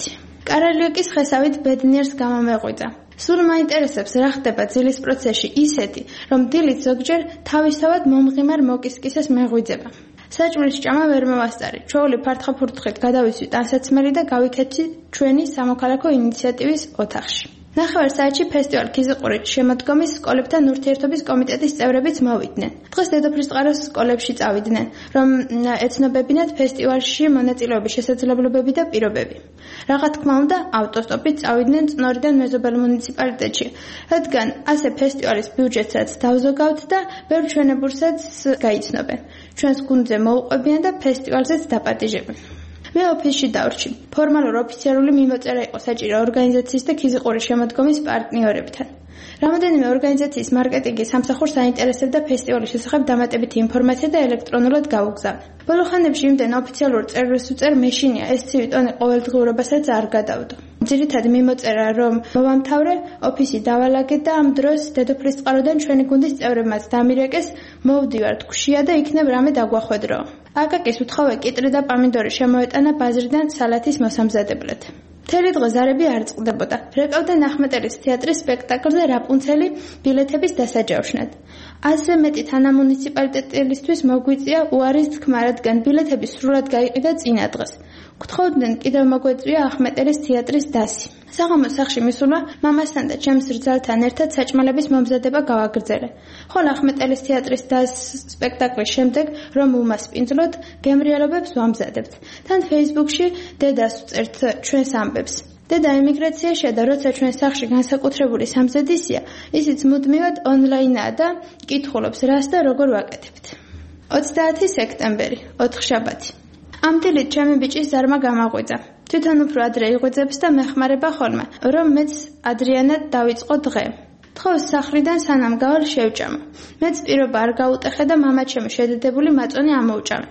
კარალიოკის ხესავით ბედნიერს გამომეღვიძა. სულ მაინტერესებს რა ხდება ძილის პროცესში ისეთი, რომ დილით ზოგჯერ თავისთავად მომღიმარ მოკისკისეს მეღვიძება. საჭმლის ჭამა ვერ მოვასწარი. ჩვეული ფართხა-ფურთხით გადავისვით ანსაცმელი და გავიქეცი ჩვენი სამოქალაქო ინიციატივის ოთახში. 9 საათში ფესტივალ ქიზიყური შემოდგომის სკოლებთან ურთიერთობის კომიტეტის წევრებიც მოვიდნენ. დღეს დედოფლის წყაროს სკოლებში წავიდნენ, რომ ეცნობებინათ ფესტივალში მონაწილეობის შესაძლებლობები და პირობები. Რაღაც თქმა უნდა, ავტოსტოპით წავიდნენ წნორიდან მეზობელ მუნიციპალიტეტში, რადგან ასე ფესტივალის ბიუჯეტსაც დავზოგავთ და ბევრ ჩვენებურსაც გაიცნობენ. ჩვენს გუნდზე მოუყვებიან და ფესტივალზეც დაპატიჟებენ. მე ოფისში დავრჩი. ფორმალურ ოფიციალური მიმოწერა იყო საჭირო ორგანიზაციის და ქიზიყური შემოდგომის პარტნიორებთან. რამოდენიმე ორგანიზაციის მარკეტინგი სამსახურს აინტერესებდა ფესტივალის შესახებ დამატებითი ინფორმაცია და ელექტრონულად გავუგზავნე. ბოლო ხანებში იმდენ ოფიციალურ წერილს უწერ მეშინია ეს ცივი ტონი ყოველდღიურობასაც არ გადავდო. ძირითადი მიმოწერა რომ მოვამთავრე, ოფისი დავალაგე და ამ დროს დედოფლის წყაროდან ჩვენი გუნდის წევრებმაც დამირეკეს, მოვდივართ ქვშია და იქნებ რამე დაგვახვედრო. აკაკის უთხოვე კიტრი და პამინდორი შემოეტანა ბაზრიდან სალათის მოსამზადებლად. მთელი დღე ზარები არ წყდებოდა. რეკავდა ნახმეტელის თეატრის სპექტაკლზე რაპუნცელი ბილეთების დასაჯავშნად. ასე მეტი თანამუნიციპალიტეტისთვის მოგვიწია უარის თქმა, რადგან ბილეთები სრულად გაიყიდა წინა დღეს. გთხოვდნენ კიდევ მოგვეწვია ახმეტელის თეატრის დასი. საღამოს სახლში მისვლა მამასთან და ჩემს რძალთან ერთად საჭმელების მომზადება გავაგრძელე. ხოლო ახმეტელის თეატრის სპექტაკლის შემდეგ რომ უმასპინძლოთ, გემრიელობებს ვამზადებთ. თან Facebook-ში დედას ვწერთ ჩვენს ამბებს. დედა ემიგრაციაშია და როცა ჩვენ სახლში განსაკუთრებული სამზადისია, ისიც მუდმივად ონლაინაა და კითხულობს რას და როგორ ვაკეთებთ. 30 სექტემბერი, 4 შაბათი. ამ დილით ჩემი ბიჭის ზარმა გამაღვიძა. თვითონ უფრო ადრე იღვიძებს და მეხმარება ხოლმე, რომ მეც ადრიანად დავიწყო დღე. თხოვს სახლიდან სანამ გავალ შევჭამა. მეც პირობა არ გაუტეხე და მამაჩემი შედედებული მაწონი ამოუჭამე.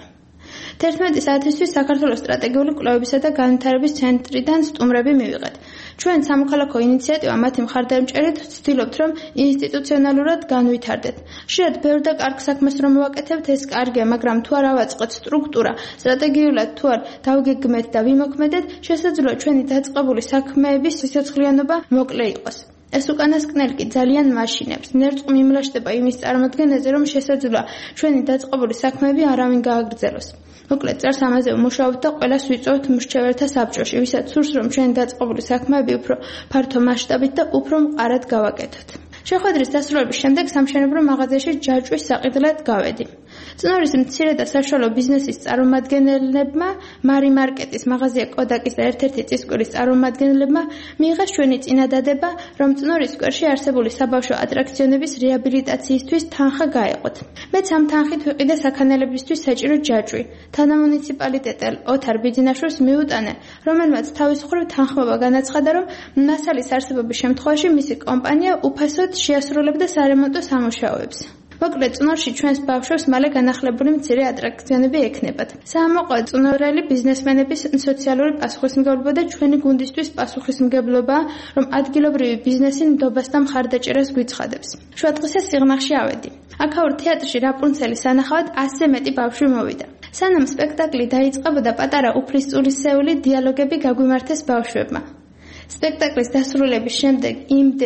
11 საათისთვის საქართველოს სტრატეგიული კვლევებისა და განვითარების ცენტრიდან სტუმრები მივიღეთ. ჩვენ სამოქალაქო ინიციატივა მათი მხარდამჭერით ვცდილობთ, რომ ინსტიტუციონალურად განვითარდეთ. ხშირად ბევრ და კარგ საქმეს რომ ვაკეთებთ, ეს კარგია, მაგრამ თუ არ ავაწყეთ სტრუქტურა, სტრატეგიულად თუ არ დავგეგმეთ და ვიმოქმედეთ, შესაძლოა ჩვენი დაწყებული საქმეების სიცოცხლიანობა მოკლე იყოს. ეს უკანასკნელი კი ძალიან მაშინებს. ნერწყვი მიმლაშდება იმის წარმოქმნაზე, რომ შესაძლოა ჩვენი დაწყებული საქმეები არავინ გააგრძელოს. მოკლედ წერს ამაზე ვმუშაობთ და ყველას ვიწვევთ მრჩეველთა საბჭოში, ვისაც სურს რომ ჩვენი დაწყებული საქმეები უფრო ფართო მასშტაბით და უფრო მყარად გავაკეთოთ. შეხვედრის დასრულების შემდეგ სამშენებლო მაღაზიაში ჯაჭვის საყიდლად გავედი. წნორის მცირე და საშუალო ბიზნესის წარმომადგენლებმა, მარი მარკეტის მაღაზია კოდაკის და ერთ-ერთი წისკვირის წარმომადგენლებმა მიიღეს ჩვენი წინადადება, რომ წნორის სკვერში არსებული საბავშვო ატრაქციონების რეაბილიტაციისთვის თანხა გაეყოთ. მეც ამ თანხით ვიყიდე საქანელებისთვის საჭირო ჯაჭვი. თანამუნიციპალიტეტელ ოთარ ბიძინაშვილს მიუტანე, რომელმაც თავის მხრივ თანხმობა განაცხადა, რომ მასალის არსებობის შემთხვევაში მისი კომპანია უფასოდ შეასრულებდა სარემონტო სამუშაოებს. მოკლედ წნორში ჩვენს ბავშვებს მალე განახლებული მცირე ატრაქციონები ექნებათ. საამოყო წნორელი ბიზნესმენების სოციალური პასუხისმგებლობა და ჩვენი გუნდისთვის პასუხისმგებლობა, რომ ადგილობრივი ბიზნესი ნდობას და მხარდაჭერას გვიცხადებს. შუადღესას სიღნაღში ავედი. აქაურ თეატრში რაპუნცელის სანახავად 100-ზე მეტი ბავშვი მოვიდა. სანამ სპექტაკლი დაიწყებოდა, პატარა უფლისწულისეული დიალოგები გაგვიმართეს ბავშვებმა. სპექტაკლის დასრულების შემდეგ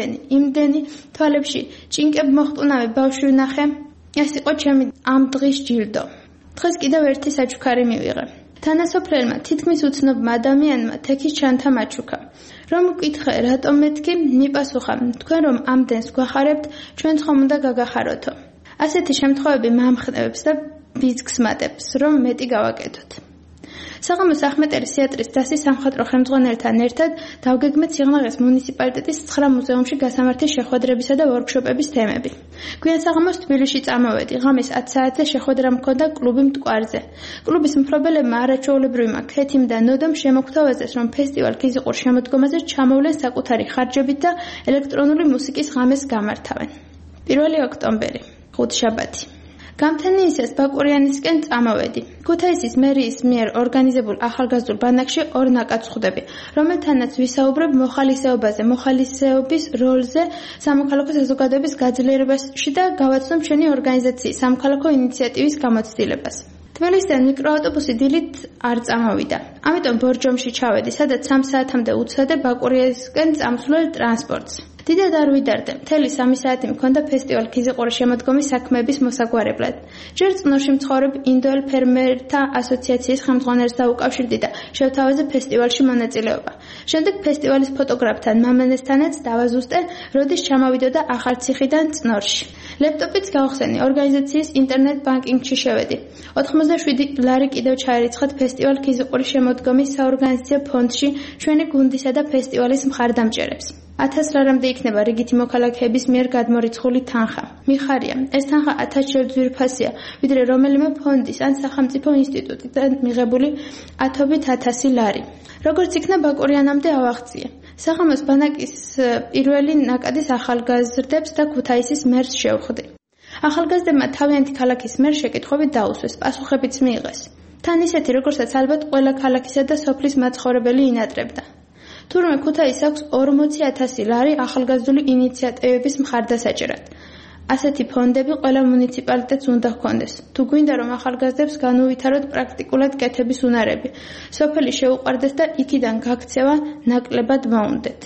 იმდენი თვალებში ჭინკებ მოხტუნავე ბავშვი ვნახე. ეს იყო ჩემი ამ დღის ჯილდო. დღეს კიდევ ერთი საჩუქარი მივიღე. თანასოფლელმა თითქმის უცნობმა ადამიანმა თექის ჩანთა მაჩუქა. რომ მკითხე რატომ მეთქი, მიპასუხა, თქვენ რომ ამდენს გვახარებთ, ჩვენც ხომ უნდა გაგახაროთო. ასეთი შემთხვევები მამხნევებს და ბიძგსმატებს, რომ მეტი გავაკეთოთ. საღამოს ახმეტელის თეატრის დასის სამხატვრო ხელმძღვანელთან ერთად დავგეგმეთ სიღნაღის მუნიციპალიტეტის 9 მუზეუმში გასამართის შეხვედრებისა და ვორქშოპების თემები. გვიან საღამოს თბილისში წამოვედი. ღამის 10 საათზე შეხვედრა მქონდა კლუბი მტკვარზე. კლუბის მფლობელებმა არაჩვეულებრივმა ქეთიმ და ნოდომ შემოგთავაზეს, რომ ფესტივალ ქიზიყურ შემოდგომაზე ჩამოვლენ საკუთარი ხარჯებით და ელექტრონული მუსიკის ღამეს გამართავენ. 1 ოქტომბერი, 5 შაბათი. გამთენიისას ბაკურიანისკენ წამოვედი. ქუთაისის მერიის მიერ ორგანიზებულ ახალგაზრდულ ბანაკში ორ ნაკადს ხვდები, რომელთანაც ვისაუბრებ მოხალისეობაზე, მოხალისეობის როლზე სამოქალაქო საზოგადოების გაძლიერებაში და გავაცნობ ჩვენი ორგანიზაციის სამოქალაქო ინიციატივის გამოცდილებას. თბილისიდან მიკროავტობუსი დილით არ წამოვიდა. ამიტომ ბორჯომში ჩავედი, სადაც 3 საათამდე უცადე ბაკურიისკენ წამსვლელ ტრანსპორტს. დიდად არ ვიდარდე. მთელი 3 საათი მქონდა ფესტივალ ქიზიყურის შემოდგომის საქმეების მოსაგვარებლად. ჯერ წნორში მცხოვრებ ინდოელ ფერმერთა ასოციაციის ხელმძღვანელს დაუკავშირდი და შევთავაზე ფესტივალში მონაწილეობა. შემდეგ ფესტივალის ფოტოგრაფთან მამენესთანაც დავაზუსტე, როდის ჩამოვიდოდა ახალციხიდან წნორში. ლეპტოპიც გავხსენი, ორგანიზაციის ინტერნეტ ბანკინგში შევედი. 87 ლარი კიდევ ჩაერიცხათ ფესტივალ ქიზიყურის შემოდგომის საორგანიზაციო ფონდში ჩვენი გუნდისა და ფესტივალის მხარდამჭერებს. 1000 ლარამდე იქნება რიგითი მოქალაქეების მიერ გადმორიცხული თანხა. მიხარია, ეს თანხა 1000 ჯერ ძვირფასია, ვიდრე რომელიმე ფონდის ან სახელმწიფო ინსტიტუტიდან მიღებული 1000 ლარი. როგორც იქნა ბაკურიანამდე ავაღწია. სახამოს ბანაკის პირველი ნაკადის ახალგაზრდებს და ქუთაისის მერს შევხვდი. ახალგაზრდებმა თავიანთი ქალაქის მერ შეკითხვები დაუსვეს, პასუხებიც მიიღეს. თან ისეთი, როგორცაც ალბათ ყველა ქალაქისა და სოფლის მაცხოვრებელი ინატრებდა. თურმე ქუთაისს აქვს 40,000 ლარი ახალგაზრდული ინიციატივების მხარდასაჭერად. ასეთი ფონდები ყველა მუნიციპალიტეტს უნდა ჰქონდეს. თუ გვინდა რომ ახალგაზრდებს განუვითაროთ პრაქტიკულად კეთების უნარები, სოფელი შეუყვარდეს და იქიდან გაქცევა ნაკლებად მოუნდეთ.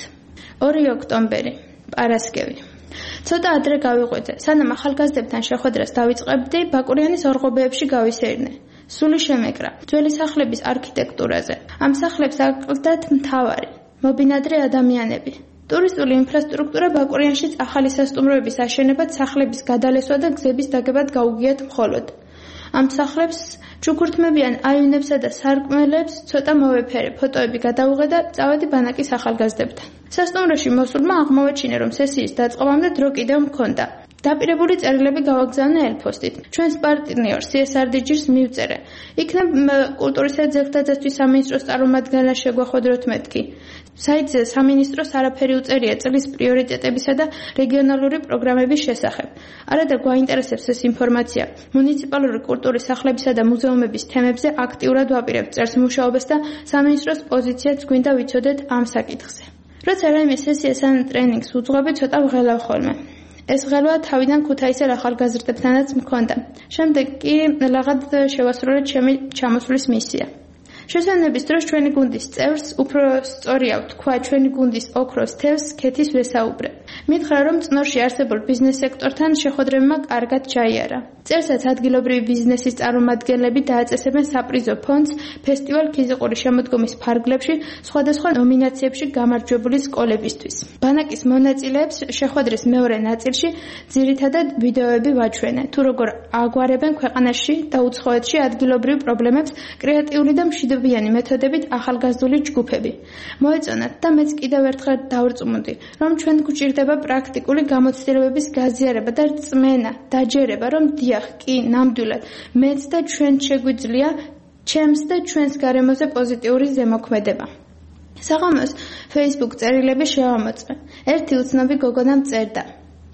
2 ოქტომბერი, პარასკევი. ცოტა ადრე გავიყვეძე, სანამ ახალგაზრდებთან შეხვედრას დავიწყებდი, ბაკურიანის ორღობეებში გავისეირნე. სული შემეკრა ძველი სახლების არქიტექტურაზე. ამ სახლებს აკლდათ მთავარი, მობინადრე ადამიანები. ტურისტული ინფრასტრუქტურა ბაკურიანშიც ახალი სასტუმროების აშენებად, სახლების გადალესვა და გზების დაგებად გაუგიათ მხოლოდ. ამ სახლებს ჩუქურთმებიან აივნებსა და სარკმელებს ცოტა მოვეფერე, ფოტოები გადავუღე და წავედი ბანაკის ახალგაზრდებთან. სასტუმროში მოსულმა აღმოვაჩინე, რომ სესიის დაწყებამდე დრო კიდევ მქონდა. დაპირებული წერილები გავაგზავნე ელფოსტით. ჩვენს პარტნიორ CSRDG-ს მივწერე. იქნებ კულტურისა და ძეგლთაძვრის სამინისტროს წარმომადგენელს შეგვახვედროთ მეთქი. საიტზე სამინისტროს არაფერი უწერია წლის პრიორიტეტებისა და რეგიონალური პროგრამების შესახებ. არადა გვაინტერესებს ეს ინფორმაცია. მუნიციპალური კულტურის სახლებისა და მუზეუმების თემებზე აქტიურად ვაპირებთ წერს მუშაობას და სამინისტროს პოზიციაც გვინდა ვიცოდეთ ამ საკითხზე. როცა რაიმე სესიას ან ტრენინგს უძღვები, ცოტა ვღელავ ხოლმე. ეს ღელვა თავიდან ქუთაისელ ახალგაზრდებთანაც მქონდა. შემდეგ კი ლაღად შევასრულეთ ჩემი ჩამოსვლის მისია. შესვენების დროს ჩვენი გუნდის წევრს, უფრო სწორია ვთქვა, ჩვენი გუნდის ოქროს თევზს ქეთის ვესაუბრე. მითხრა, რომ წნორში არსებულ ბიზნეს სექტორთან შეხვედრებმა კარგად ჩაიარა. წერსაც ადგილობრივი ბიზნესის წარმომადგენლები დააწესებენ საპრიზო ფონდს ფესტივალ ქიზიყურის შემოდგომის ფარგლებში სხვადასხვა ნომინაციებში გამარჯვებული სკოლებისთვის. ბანაკის მონაწილეებს შეხვედრის მეორე ნაწილში ძირითადად ვიდეოები ვაჩვენე, თუ როგორ აგვარებენ ქვეყანაში და უცხოეთში ადგილობრივ პრობლემებს კრეატიული და მშვიდობიანი მეთოდებით ახალგაზრდული ჯგუფები. მოეწონათ და მეც კიდევ ერთხელ დავრწმუნდი, რომ ჩვენ გვჭირდება პრაქტიკული გამოცდილებების გაზიარება და რწმენა, დაჯერება, რომ კი, ნამდვილად, მეც და ჩვენ შეგვიძლია ჩემს და ჩვენს გარემოზე პოზიტიური ზემოქმედება. საღამოს Facebook წერილები შევამოწმე. ერთი უცნობი გოგონამ წერდა.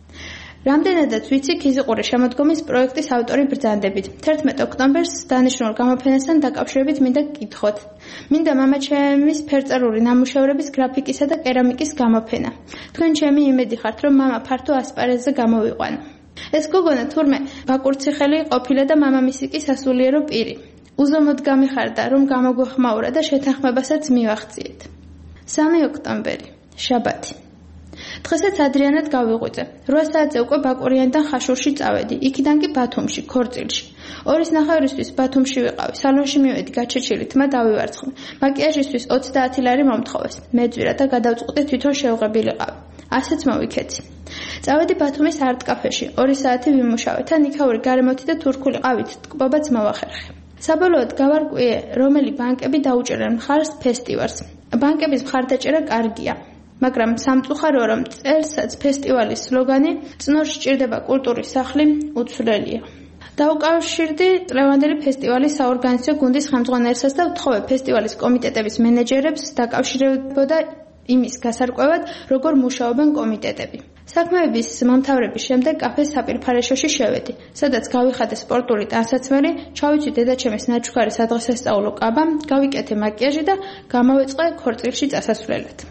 რამდენადაც ვიცი, ქიზიყურის შემოდგომის პროექტის ავტორი ბრძანდებით. 11 ოქტომბერს დანიშნულ გამოფენასთან დაკავშირებით მინდა გკითხოთ. მინდა მამაჩემის ფერწერული ნამუშევრების გრაფიკისა და კერამიკის გამოფენა. თქვენ ჩემი იმედი ხართ, რომ მამა ფართო ასპარეზზე გამოვიყვანო. ეს გოგონა თურმე ბაკურციხელი ყოფილა და მამამისი კი სასულიერო პირი. უზომოდ გამიხარდა, რომ გამოგვეხმაურა და შეთანხმებასაც მივახციეთ. 3 ოქტომბერი, შაბათი. დღესაც ადრიანად გავიღვიძე. 8 საათზე უკვე ბაკურიანიდან ხაშურში წავედი, იქიდან კი ბათუმში, ქორწილში. 2:30-ისთვის ბათუმში ვიყავი, სალონში მივედი გაჩეჩილი თმა დავივარცხნე. მაკიაჟისთვის 30 ლარი მომთხოვეს. მეძვირა და გადავწყვიტე თვითონ შევღებილიყავი. ასეც მოვიქეცი. წავედი ბათუმის არტ-კაფეში, 2 საათი ვიმუშავე, თან იქაური გარემოთი და თურქული ყავით ტკბობაც მოვახერხე. საბოლოოდ გავარკვიე, რომელი ბანკები დაუჭერენ მხარს ფესტივალს. ბანკების მხარდაჭერა კარგია. მაგრამ სამწუხაროა, რომ წელსაც ფესტივალის სლოგანი წნორში ჭირდება კულტურის სახლი უცვლელია. დაუკავშირდი ლევანდელი ფესტივალის საორგანიზაციო გუნდის ხელმძღვანელსაც და ვთხოვე ფესტივალის კომიტეტების მენეჯერებს დაკავშირებოდა იმის გასარკვევად, როგორ მუშაობენ კომიტეტები. საქმეების მომთავრების შემდეგ კაფეს საპირფარეშოში შევედი, სადაც გავიხადე სპორტული ტანსაცმელი, ჩავიცვი დედაჩემის ნაჩუქარი სადღესასწაულო კაბა, გავიკეთე მაკიაჟი და გამოვეწყე ქორწილში წასასვლელად.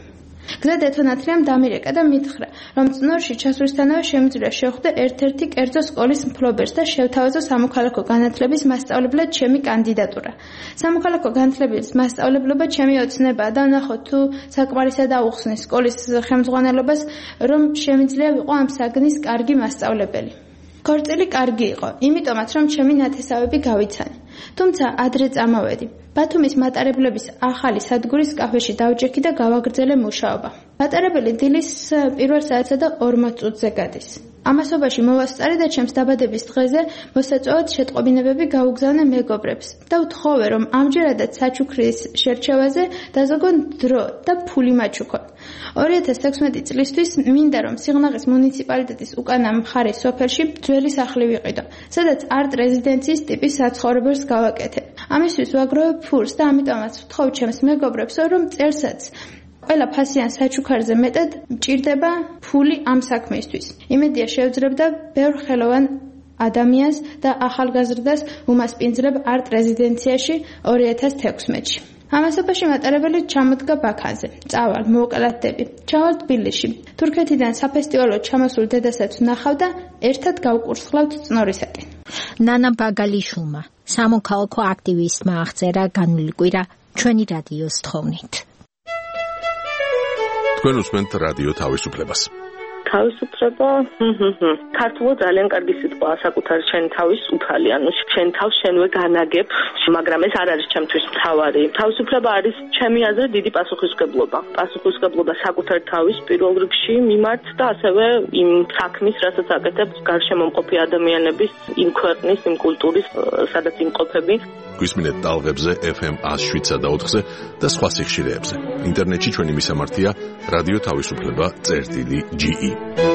გზა დეთონათრიამ დამირეკა და მითხრა, რომ წნორში ჩასვლისთანავე შემიძლია შეხვდე ერთ-ერთი კერძო სკოლის მფლობელს და შევთავაზო სამოქალაქო განათლების მასწავლებლად ჩემი კანდიდატურა. სამოქალაქო განათლების მასწავლებლობა ჩემი ოცნებაა და ნახოთ თუ საკმარისად აუხსნის სკოლის ხელმძღვანელობას, რომ შემიძლია ვიყო ამ საგნის კარგი მასწავლებელი. ქორწილი კარგი იყო, იმიტომაც რომ ჩემი ნათესავები გავიცანი. თუმცა ადრე წამოვედი. ბათუმის მატარებლების ახალი სადგურის კაფეში დავჭექი და გავაგრძელე მუშაობა. მატარებელი დილის 1 საათსა და 40 წუთზე გადის. ამასობაში მოვასწარე და ჩემს დაბადების დღეზე მოსაწვევად შეტყობინებები გაუგზავნე მეგობრებს და ვთხოვე, რომ ამჯერადაც საჩუქრის შერჩევაზე დაზოგონ დრო და ფული მაჩუქონ. 2016 წლისთვის მინდა რომ სიღნაღის მუნიციპალიტეტის უკანა მხარის სოფელში ძველი სახლი ვიყიდო, სადაც არტ რეზიდენციის ტიპის საცხოვრებელს გავაკეთებ. ამისთვის ვაგროვებ ფულს და ამიტომაც ვთხოვ ჩემს მეგობრებს, რომ წერსაც ყველა ფასიან საჩუქარზე მეტად მჭირდება ფული ამ საქმისთვის. იმედია შევძლებდა ბევრ ხელოვან ადამიანს და ახალგაზრდას უმასპინძლებ არტ რეზიდენციაში 2016-ში. ამასობაში მატარებელი ჩამოდგა ბაქანზე. წავალ, მოვკლათდები. ჩავალ თბილისში. თურქეთიდან საფესტივალო ჩამოსულ დედასაც ვნახავ და ერთად გავკურსხლავთ წნორისაკენ. ნანა ბაგალიშვილმა, სამოქალაქო აქტივისტმა აღწერა განვლილი კვირა ჩვენი რადიოს თხოვნით. თქვენ უსმენთ რადიო თავისუფლებას. თავისუფლება ქართულად ძალიან კარგი სიტყვაა საკუთარი შენი თავის უფალი, ანუ შენ თავს შენვე განაგებ, მაგრამ ეს არ არის ჩემთვის მთავარი. თავისუფლება არის ჩემი აზრით დიდი პასუხისმგებლობა. პასუხისმგებლობა საკუთარი თავის პირველ რიგში მიმართ და ასევე იმ საქმის, რასაც აკეთებ გარშემო მყოფი ადამიანების, იმ ქვეყნის, იმ კულტურის, სადაც იმყოფები. გვისმინეთ ტალღებზე FM 107.4-ზე და სხვა სიხშირეებზე. ინტერნეტში ჩვენი მისამართია რადიო თავისუფლება.ge.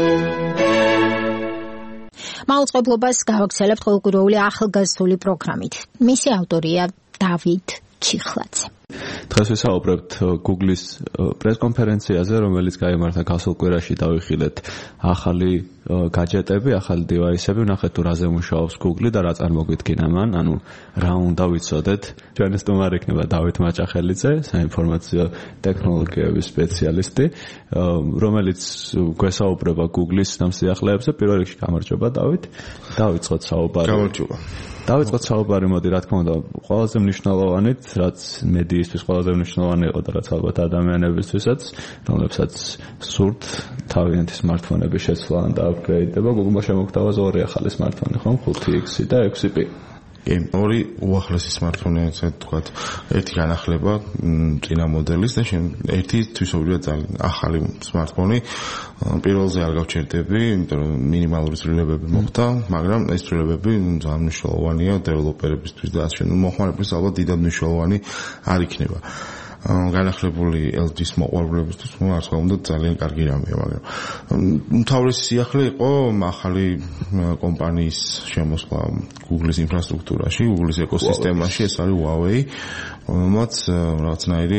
მაუწყებლობას გავაგრძელებთ ყოველკვირეული ახალგაზრდული პროგრამით. მისი ავტორია დავით ჩიხლაძე. დღეს ვისაუბრებთ Google-ის პრესკონფერენციაზე, რომელიც გაიმართა გასულ კვირაში. დავიხილეთ ახალი გაჯეტები, ახალი დივაისები, ვნახეთ თუ რაზე მუშაობს Google და რა წარმოგვიდგინა მან, ანუ რა უნდა ვიცოდეთ. ჩვენი სტუმარი იქნება დავით მაჭახელიძე, საინფორმაციო ტექნოლოგიების სპეციალისტი, რომელიც გვესაუბრება Google-ის სამსიახლეებზე. პირველ რიგში გამარჯობა დავით. დავიწყოთ საუბარი. გამარჯობა. დავიწყოთ საუბარი, მოდი, რა თქმა უნდა, ყველაზე მნიშვნელოვანით, რაც მედიისთვის ყველაზე მნიშვნელოვანი იყო და რაც ალბათ ადამიანებისთვისაც, რომლებსაც სურთ თავიანთი smartphone-ების შეცვლა და upgrade-ება, Google-მა შემოგთავაზა 2 ახალი smartphone, ხომ? 5X და 6P. კი, 2 უახლესი smartphone, ასე ვთქვათ, ერთი განახლება წინა მოდელის და ერთი თვისობრივად ძალიან ახალი smartphone. პირველზე არ გავჩერდები, იმიტომ რომ მინიმალური ცვლილებები მოხდა, მაგრამ ეს ცვლილებები ძალიან მნიშვნელოვანია დეველოპერებისთვის და ასე შემდეგ. მოხმარებლის ალბათ დიდად მნიშვნელოვანი არ იქნება. განახლებული LG-ის მოყვარულებისთვის არც რა უნდა ძალიან კარგი რამეა, მაგრამ მთავარი სიახლე იყო ახალი კომპანიის შემოსვლა Google-ის ინფრასტრუქტურაში, Google-ის ეკოსისტემაში, ეს არის Huawei, რომელმაც რაღაცნაირი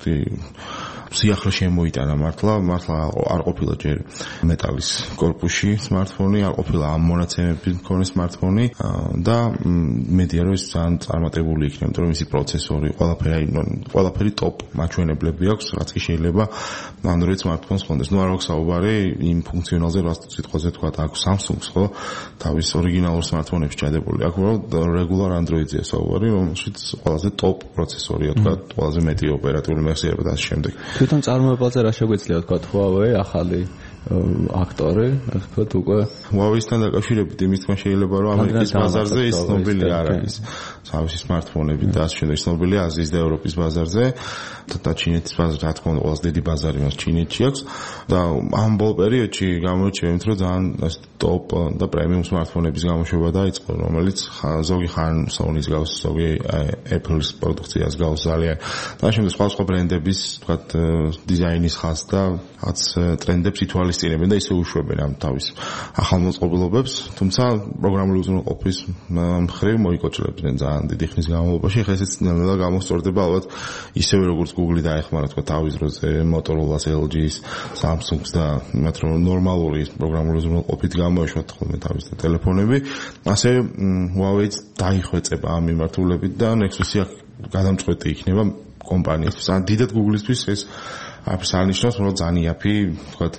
სიახლე შემოიტანა მართლა არ ყოფილა ჯერ მეტალის корпуში smartphone, არ ყოფილა ამ მონაცემების მქონე smartphone და მედია რომ ეს ძალიან წარმატებული იქნება, იმიტომ რომ მისი პროცესორი, ყველაფერი ტოპ მაჩვენებლები აქვს, რაც კი შეიძლება Android smartphones ხონდეს. ნუ არ აქვს საუბარი იმ ფუნქციონალზე, რაც სიტყვაზე თქვა, აქვს Samsung-ს, ხო? თავის ორიგინალურ smartphone-ებში ჩადებული. აქ უბრალოდ რეგულარ Android-ზეა საუბარი, რომელშიც ყველაზე ტოპ პროცესორია, თქვა, ყველაზე მეტი ოპერატიული მეხსიერება და ამ შემდეგ. თვითონ წარმოებაზე რა შეგვიძლია თქვა Huawei ახალი აქტორი, ასე ვთქვათ, უკვე Huawei-სთან დაკავშირებით იმის თქმა შეიძლება რომ ამერიკის ბაზარზე ის ცნობილი არ არის. თავისი smartphone-ები და ასე შემდეგ ცნობილია აზიის და ევროპის ბაზარზე და ჩინეთის ბაზარზე, რა თქმა უნდა, ყველაზე დიდი ბაზარი მას ჩინეთში აქვს და ამ ბოლო პერიოდში გამოირჩევა იმით, რომ ძალიან ტოპ და პრემიუმ smartphone-ების გამოშვება დაიწყო, რომელიც ზოგი ხან Sony-ს გავს, ზოგი Apple-ის პროდუქციას გავს ძალიან. და ამ შემდეგ სხვა ბრენდების, ვთქვათ, დიზაინის ხაზს და რაც ტრენდებს ითვალისწინებენ და ისე უშვებენ ამ თავის ახალ მოწყობილობებს, თუმცა პროგრამული უზრუნველყოფის მხრივ მოიკოჭლებდნენ ძალიან დიდი ხნის განმავლობაში. ხა ესეც ნელ-ნელა გამოსწორდება ალბათ ისევე როგორც Google-ი დაეხმარა თქვა თავის დროზე Motorola-ს, LG-ს, Samsung-ს და მათ რომ ნორმალური პროგრამული უზრუნველყოფით გამოეშვათ ხოლმე თავის ტელეფონები, ასე Huawei-ს დაიხვეწება ამ მიმართულებით და Nexus-ი გადამწყვეტი იქნება კომპანიისთვის. ან დიდად Google-ისთვის ეს არაფერს არ ნიშნავს, რომ ძალიან იაფი, ვთქვათ,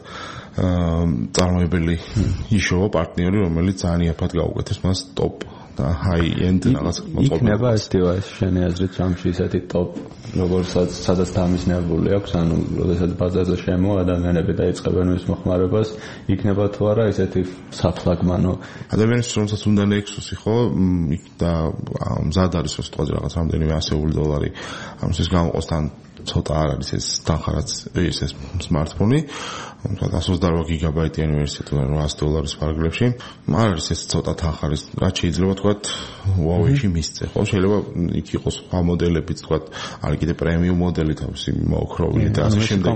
წარმოებელი იშოვა პარტნიორი, რომელიც ძალიან იაფად გაუკეთებს მას ტოპ და high-end რაღაც მოწყობილობას. იქნება ეს device შენი აზრით სამში ისეთი ტოპ, როგორცაც სადაც დამიზნებული აქვს, ანუ როდესაც ბაზარზე შემოვა ადამიანები დაიწყებენ მის მოხმარებას, იქნება თუ არა ისეთი საფლაგმანო ადამიანის რომელსაც უნდა Nexus-ი ხო, და მზად არის რომ სიტყვაზე რაღაც რამდენიმე $100 ამისთვის გამოყოს თან ცოტა არ არის ეს თანხარაც ეს smartphone-ი, 128 გიგაბაიტიანი ვერსია თუ $800 ფარგლებში. არ არის ეს ცოტა თანხარის, რაც შეიძლება თქვა Huawei-ში მისცე, ხო? შეიძლება იქ იყოს სხვა მოდელებიც, თქვა, არის კიდე პრემიუმ მოდელი თავისი მოოქროვილი და ასე შემდეგ.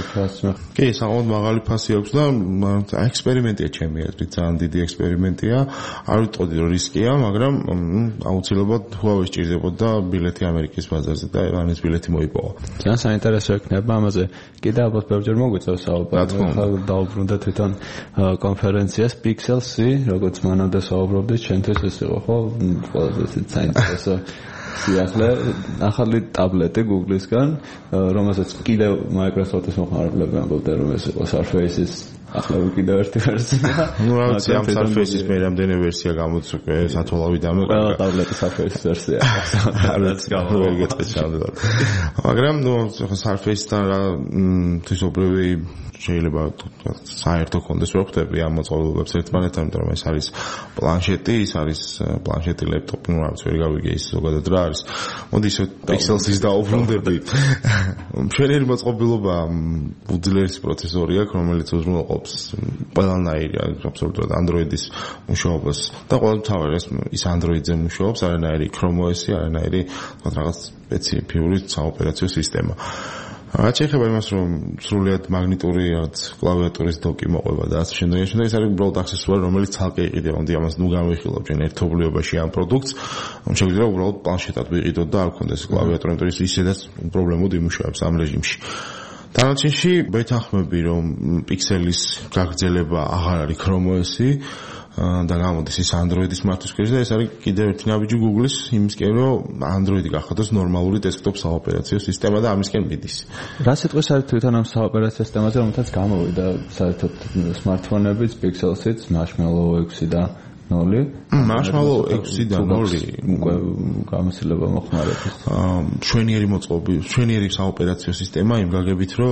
კი, საკმაოდ მაღალი ფასი აქვს და ექსპერიმენტია ჩემი აზრით, ძალიან დიდი ექსპერიმენტია. არ ვიტყოდი რომ რისკია, მაგრამ აუცილებლად Huawei-ს ჭირდებოდა ბილეთი ამერიკის ბაზარზე და ამის ბილეთი მოიპოვა. ძალიან საინტერესო იქნება ამაზე. კიდე ალბათ ბევრჯერ მოგვიწევს საუბარი. ახლა დაუბრუნდა თვითონ კონფერენციას Pixel-C, როგორც მანამდე საუბრობდით, ჩვენთვის ეს იყო, ხო? ყველაზე საინტერესო სიახლე, ახალი ტაბლეტი Google-ისგან, რომელსაც კიდევ Microsoft-ის მოხმარებლები ამბობდნენ, რომ ეს იყო Surface-ის ახლა კიდევ ერთი ვერსია. ნუ რაღაც ამ Surface-ის მე რამდენი ვერსია გამოდის უკვე სათვალავიდანვე. ყველა ტაბლეტის Surface ვერსია. არის გამოვიგეთ ჩამდად. მაგრამ ნუ Surface-თან რა თვისობრივი შეიძლება საერთო კონდეს ვერ ხვდები ამ მოწყობილობებს ერთმანეთთან, იმიტომ რომ ეს არის პლანშეტი, ის არის პლანშეტი ლეპტოპი, ნუ რაღაც ვერ გავიგე ის ზოგადად რა არის. მოდი ისე Pixel-ს დაუბრუნდები. მშვენიერი მოწყობილობა უძლიერესი პროცესორი აქვს, რომელიც უზრუნველყოფს ყველანაირი აბსოლუტურად Android-ის მუშაობას და ყოველთავად ის Android-ზე მუშაობს, არანაირი Chrome OS-ი, არანაირი რაღაც სპეციფიური საოპერაციო სისტემა. რაც შეეხება იმას, რომ სრულიად მაგნიტური კლავიატურის დოკი მოყვება და ასე შემდეგ, ეს არის უბრალოდ აქსესუარი, რომელიც ცალკე იყიდება. მოდი ამას ნუ გამოვიხილავ ჩვენ ერთობლიობაში ამ პროდუქტს. შეგვიძლია უბრალოდ პლანშეტად ვიყიდოთ და არ გქონდეს კლავიატურა, იმიტომ რომ ისედაც პრობლემოდ იმუშავებს ამ რეჟიმში. დანარჩენში ვეთანხმები, რომ Pixel-ის გაგრძელება აღარ არის Chrome OS-ი და გამოდის ის Android-ის მართვის ქვეშ და ეს არის კიდევ ერთი ნაბიჯი Google-ის იმისკენ, რომ Android-ი გახადოს ნორმალური დესკტოპ საოპერაციო სისტემა და ამისკენ მიდის. რა სიტყვის არის თვითონ ამ საოპერაციო სისტემაზე, რომელთაც გამოვიდა საერთოდ smartphone-ებიც, Pixel-იც, Marshmallow 6 და 0. Marshmallow 6 და 0 უკვე გამოსილება მოხმარების. შვენიერი მოწყობი, შვენიერი საოპერაციო სისტემა იმ გაგებით, რომ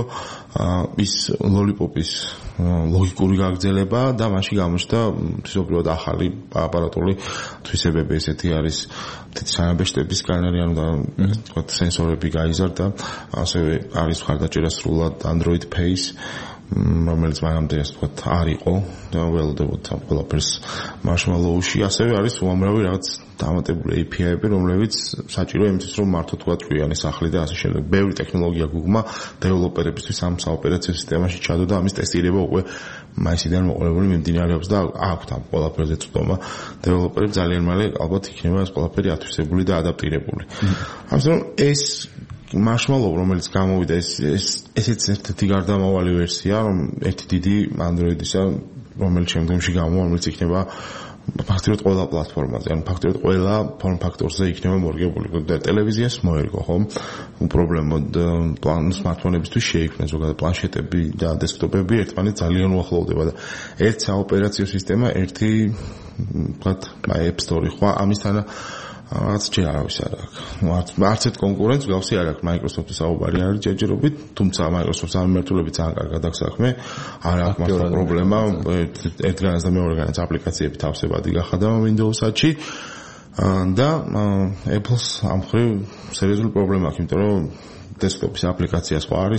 ის Lollipop-ის ლოგიკური გაგრძელება და მასში გამოჩნდა თვისობრივად ახალი აპარატული თვისებები, ესეთი არის თანაბეჭდების სკანერი, ანუ თქვა სენსორები გაიზარდა, ასევე არის მხარდაჭერა სრულად Android Pay-ს, რომელიც მანამდე ასე ვთქვათ არ იყო და ველოდებოდა ყველაფერს Marshmallow-ში, ასევე არის უამრავი რაღაც დამატებული API-ები, რომლებიც საჭიროა იმისთვის, რომ მართო თქვა ჭკვიანი სახლი და ასე შემდეგ. ბევრი ტექნოლოგია გუგმა დეველოპერებისთვის ამ საოპერაციო სისტემაში ჩადო და ამის ტესტირება უკვე მაისიდან მოყოლებული მიმდინარეობს და აქვთ ამ ყველაფერზე წვდომა. დეველოპერები ძალიან მალე ალბათ იქნება ეს ყველაფერი ათვისებული და ადაპტირებული. ამიტომ ეს Marshmallow, რომელიც გამოვიდა, ესეც ერთ-ერთი გარდამავალი ვერსია, რომ ერთი დიდი Android-ისა, რომელიც შემდგომში გამოვა, რომელიც იქნება ფაქტობრივად ყველა პლატფორმაზე, ანუ ფაქტობრივად ყველა form factor-ზე იქნება მორგებული. და ტელევიზიას მოერგო, ხო? უპრობლემოდ smartphone-ებისთვის შეიქმნა ზოგადად პლანშეტები და დესკტოპები ერთმანეთს ძალიან უახლოვდება და ერთ საოპერაციო სისტემა, ერთი ვთქვათ, App Store-ი, ხო? ამისთან რაც ჯერ არავის არ აქვს. არც ერთ კონკურენტს გავსი არ აქვს Microsoft-ის საუბარი არის ჯერჯერობით, თუმცა Microsoft-ს ამ მიმართულებით ძალიან კარგად აქვს საქმე. არ აქვს მართლა პრობლემა, ერთგანაც და მეორეგანაც აპლიკაციები თავსებადი გახადა Windows-ში და Apple-ს ამ მხრივ სერიოზული პრობლემა აქვს, იმიტომ რომ დესკტოპის აპლიკაცია სხვა არის,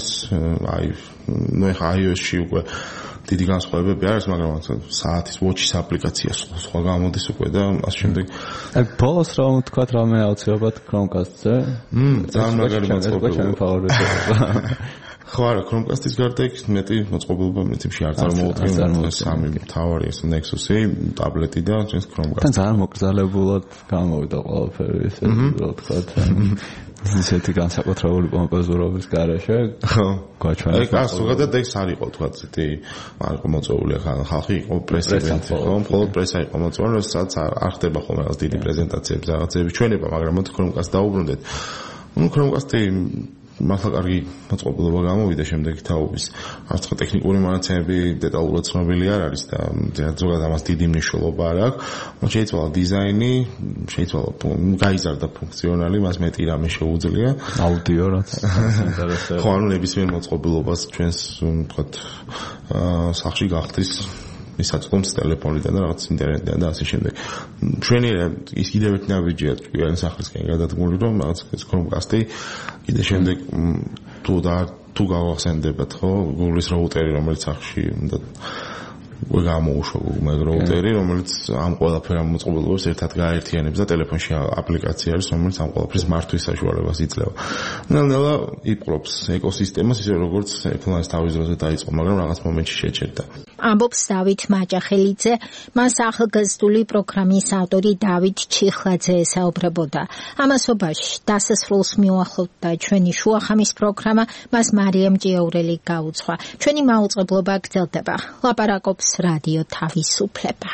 ნუ ეხა iOS-ში უკვე დიდი განსხვავებები არის, მაგრამ საათის watch-ის აპლიკაცია სხვა გამოდის უკვე და ასე შემდეგ. ბოლოს რომ ვთქვათ, რამე აუცილებლად Chromecast-ზე. ძალიან მაგარი მოწყობილობა. ჩემი ფავორიტია. ხო არა, Chromecast-ის გარდა იქ მეტი მოწყობილობა პრინციპში არ წარმოუდგენია. სამი მთავარი ეს Nexus-ი, ტაბლეტი და ჩვენს Chromecast. თან ძალიან მოკრძალებულად გამოვიდა ყველაფერი ესე ვთქვათ. ისეთი განსაკუთრებული პომპეზურობის გარეშე გვაჩვენა. ეს ზოგადად ეს არ იყო თქვა ცეთი არ იყო მოწვეული ხალხი იყო პრესიდენტი ხო მხოლოდ პრესა იყო მოწვეული რასაც არ ხდება ხოლმე რაღაც დიდი პრეზენტაციები რაღაცები ჩვენება მაგრამ მოდი Chromecast დაუბრუნდეთ. Chromecast-ი მართლა კარგი მოწყობილობა გამოვიდა შემდეგ თაობის. არც ხო ტექნიკური მონაცემები დეტალურად ცნობილი არ არის და ზოგადად ამას დიდი მნიშვნელობა არ აქვს. შეიძლება დიზაინი, შეიძლება გაიზარდა ფუნქციონალი, მას მეტი რამე შეუძლია. აუდიო რაც ინტერესებს. ხო, ანუ ნებისმიერ მოწყობილობას ჩვენს ვთქვათ სახში გახდის ის აწყვეტს ტელეფონიდან და რაღაც ინტერნეტიდან და ასე შემდეგ. ჩვენი ის კიდევ ერთი ნაბიჯია ჩვენი სახლისკენ გადადგმული რომ რაღაც ეს Chromecast-ი კიდე შემდეგ თუ გავახსენდებათ ხო Google-ის რაუტერი რომელიც სახში უნდა გამოუშვა Google რაუტერი რომელიც ამ ყველაფერ ამ მოწყობილობებს ერთად გააერთიანებს და ტელეფონში აპლიკაცია არის რომელიც ამ ყველაფრის მართვის საშუალებას იძლევა. ნელ-ნელა იპყრობს ეკოსისტემას ისე როგორც Apple-ის თავის დროზე დაიწყო, მაგრამ რაღაც მომენტში შეჭერდა. ამბობს დავით მაჭახელიძე, მას ახალგაზრდული პროგრამის ავტორი დავით ჩიხლაძე ესაუბრებოდა. ამასობაში დასასრულს მიუახლოვდა ჩვენი შუახამის პროგრამა, მას მარიამ ჭიაურელი გაუძღვა. ჩვენი მაუწყებლობა გრძელდება. ლაპარაკობს რადიო თავისუფლება.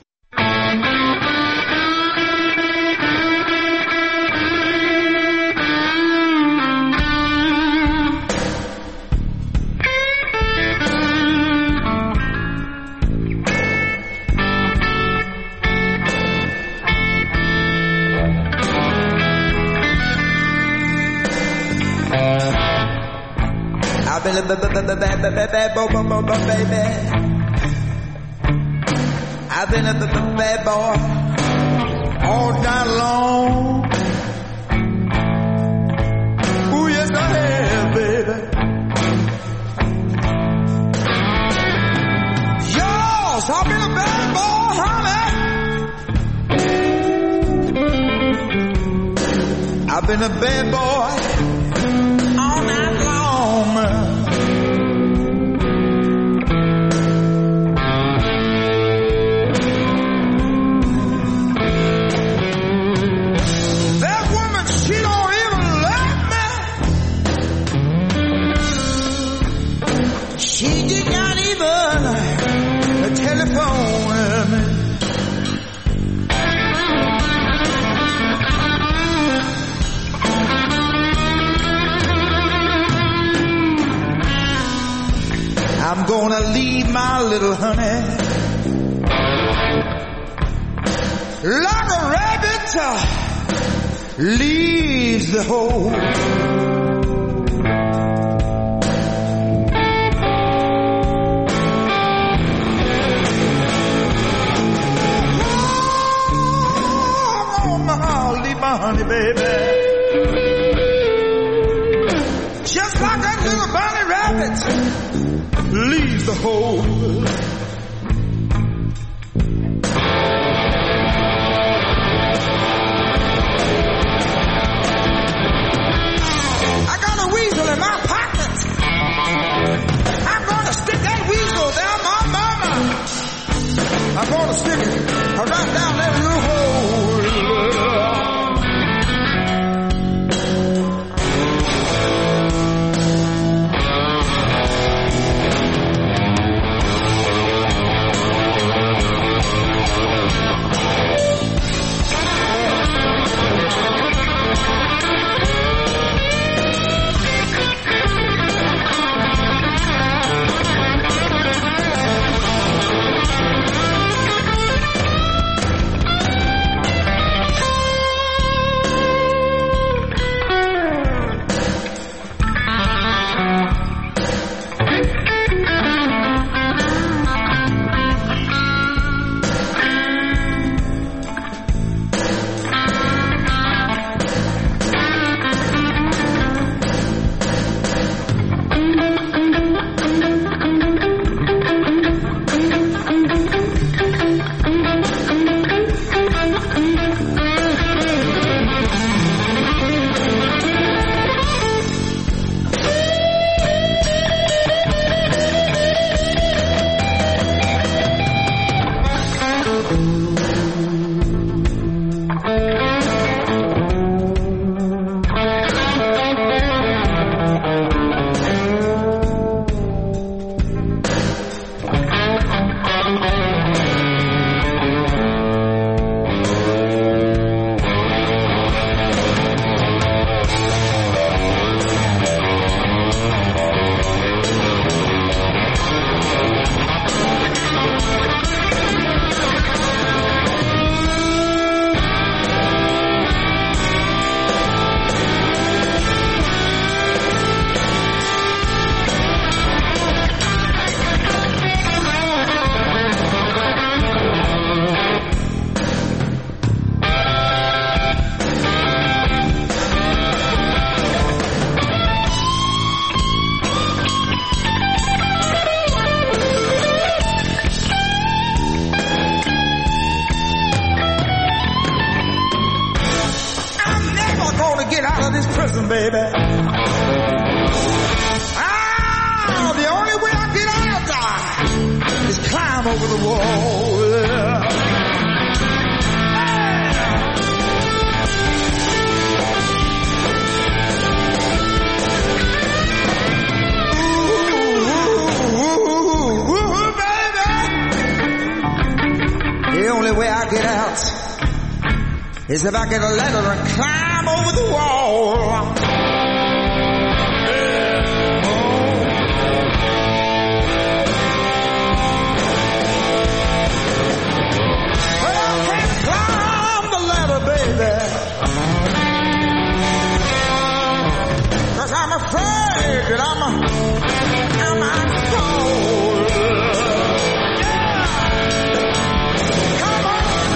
I've been a bad baby. I've been a bad boy all night long. Ooh, yes, I have, baby. Yes, I've been a bad boy, honey. I've been a bad boy all night long. That woman, she don't even love me. She did not even telephone me. I'm gonna leave my little honey like a rabbit leaves the hole. Oh, leave my honey, baby, just like that little bunny rabbit leaves the hole. I got a weasel in my pocket. I'm gonna stick that weasel down my mama. I'm gonna stick it right down that little hole. baby. The only way I get out is climb over the wall. Ooh, baby. The only way I get out is if I get a ladder and climb over the wall. Cause I'm afraid that I'm out cold. Yeah. Come on.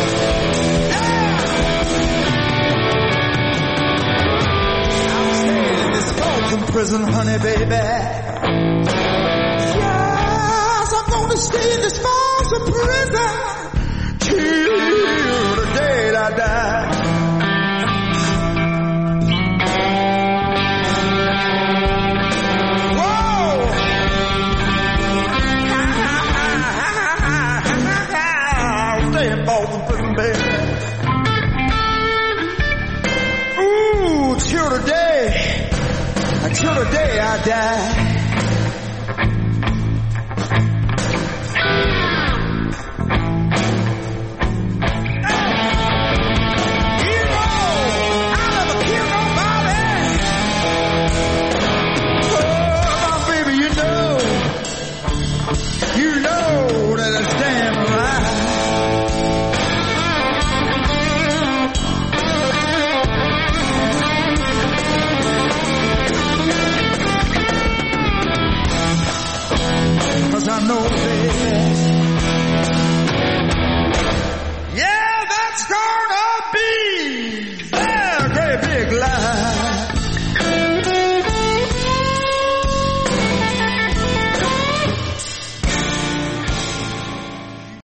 Yeah. I'm staying in this Folsom prison, honey, baby. Yes, I'm gonna stay in this Folsom prison till the day I die. Ooh, till the day I die.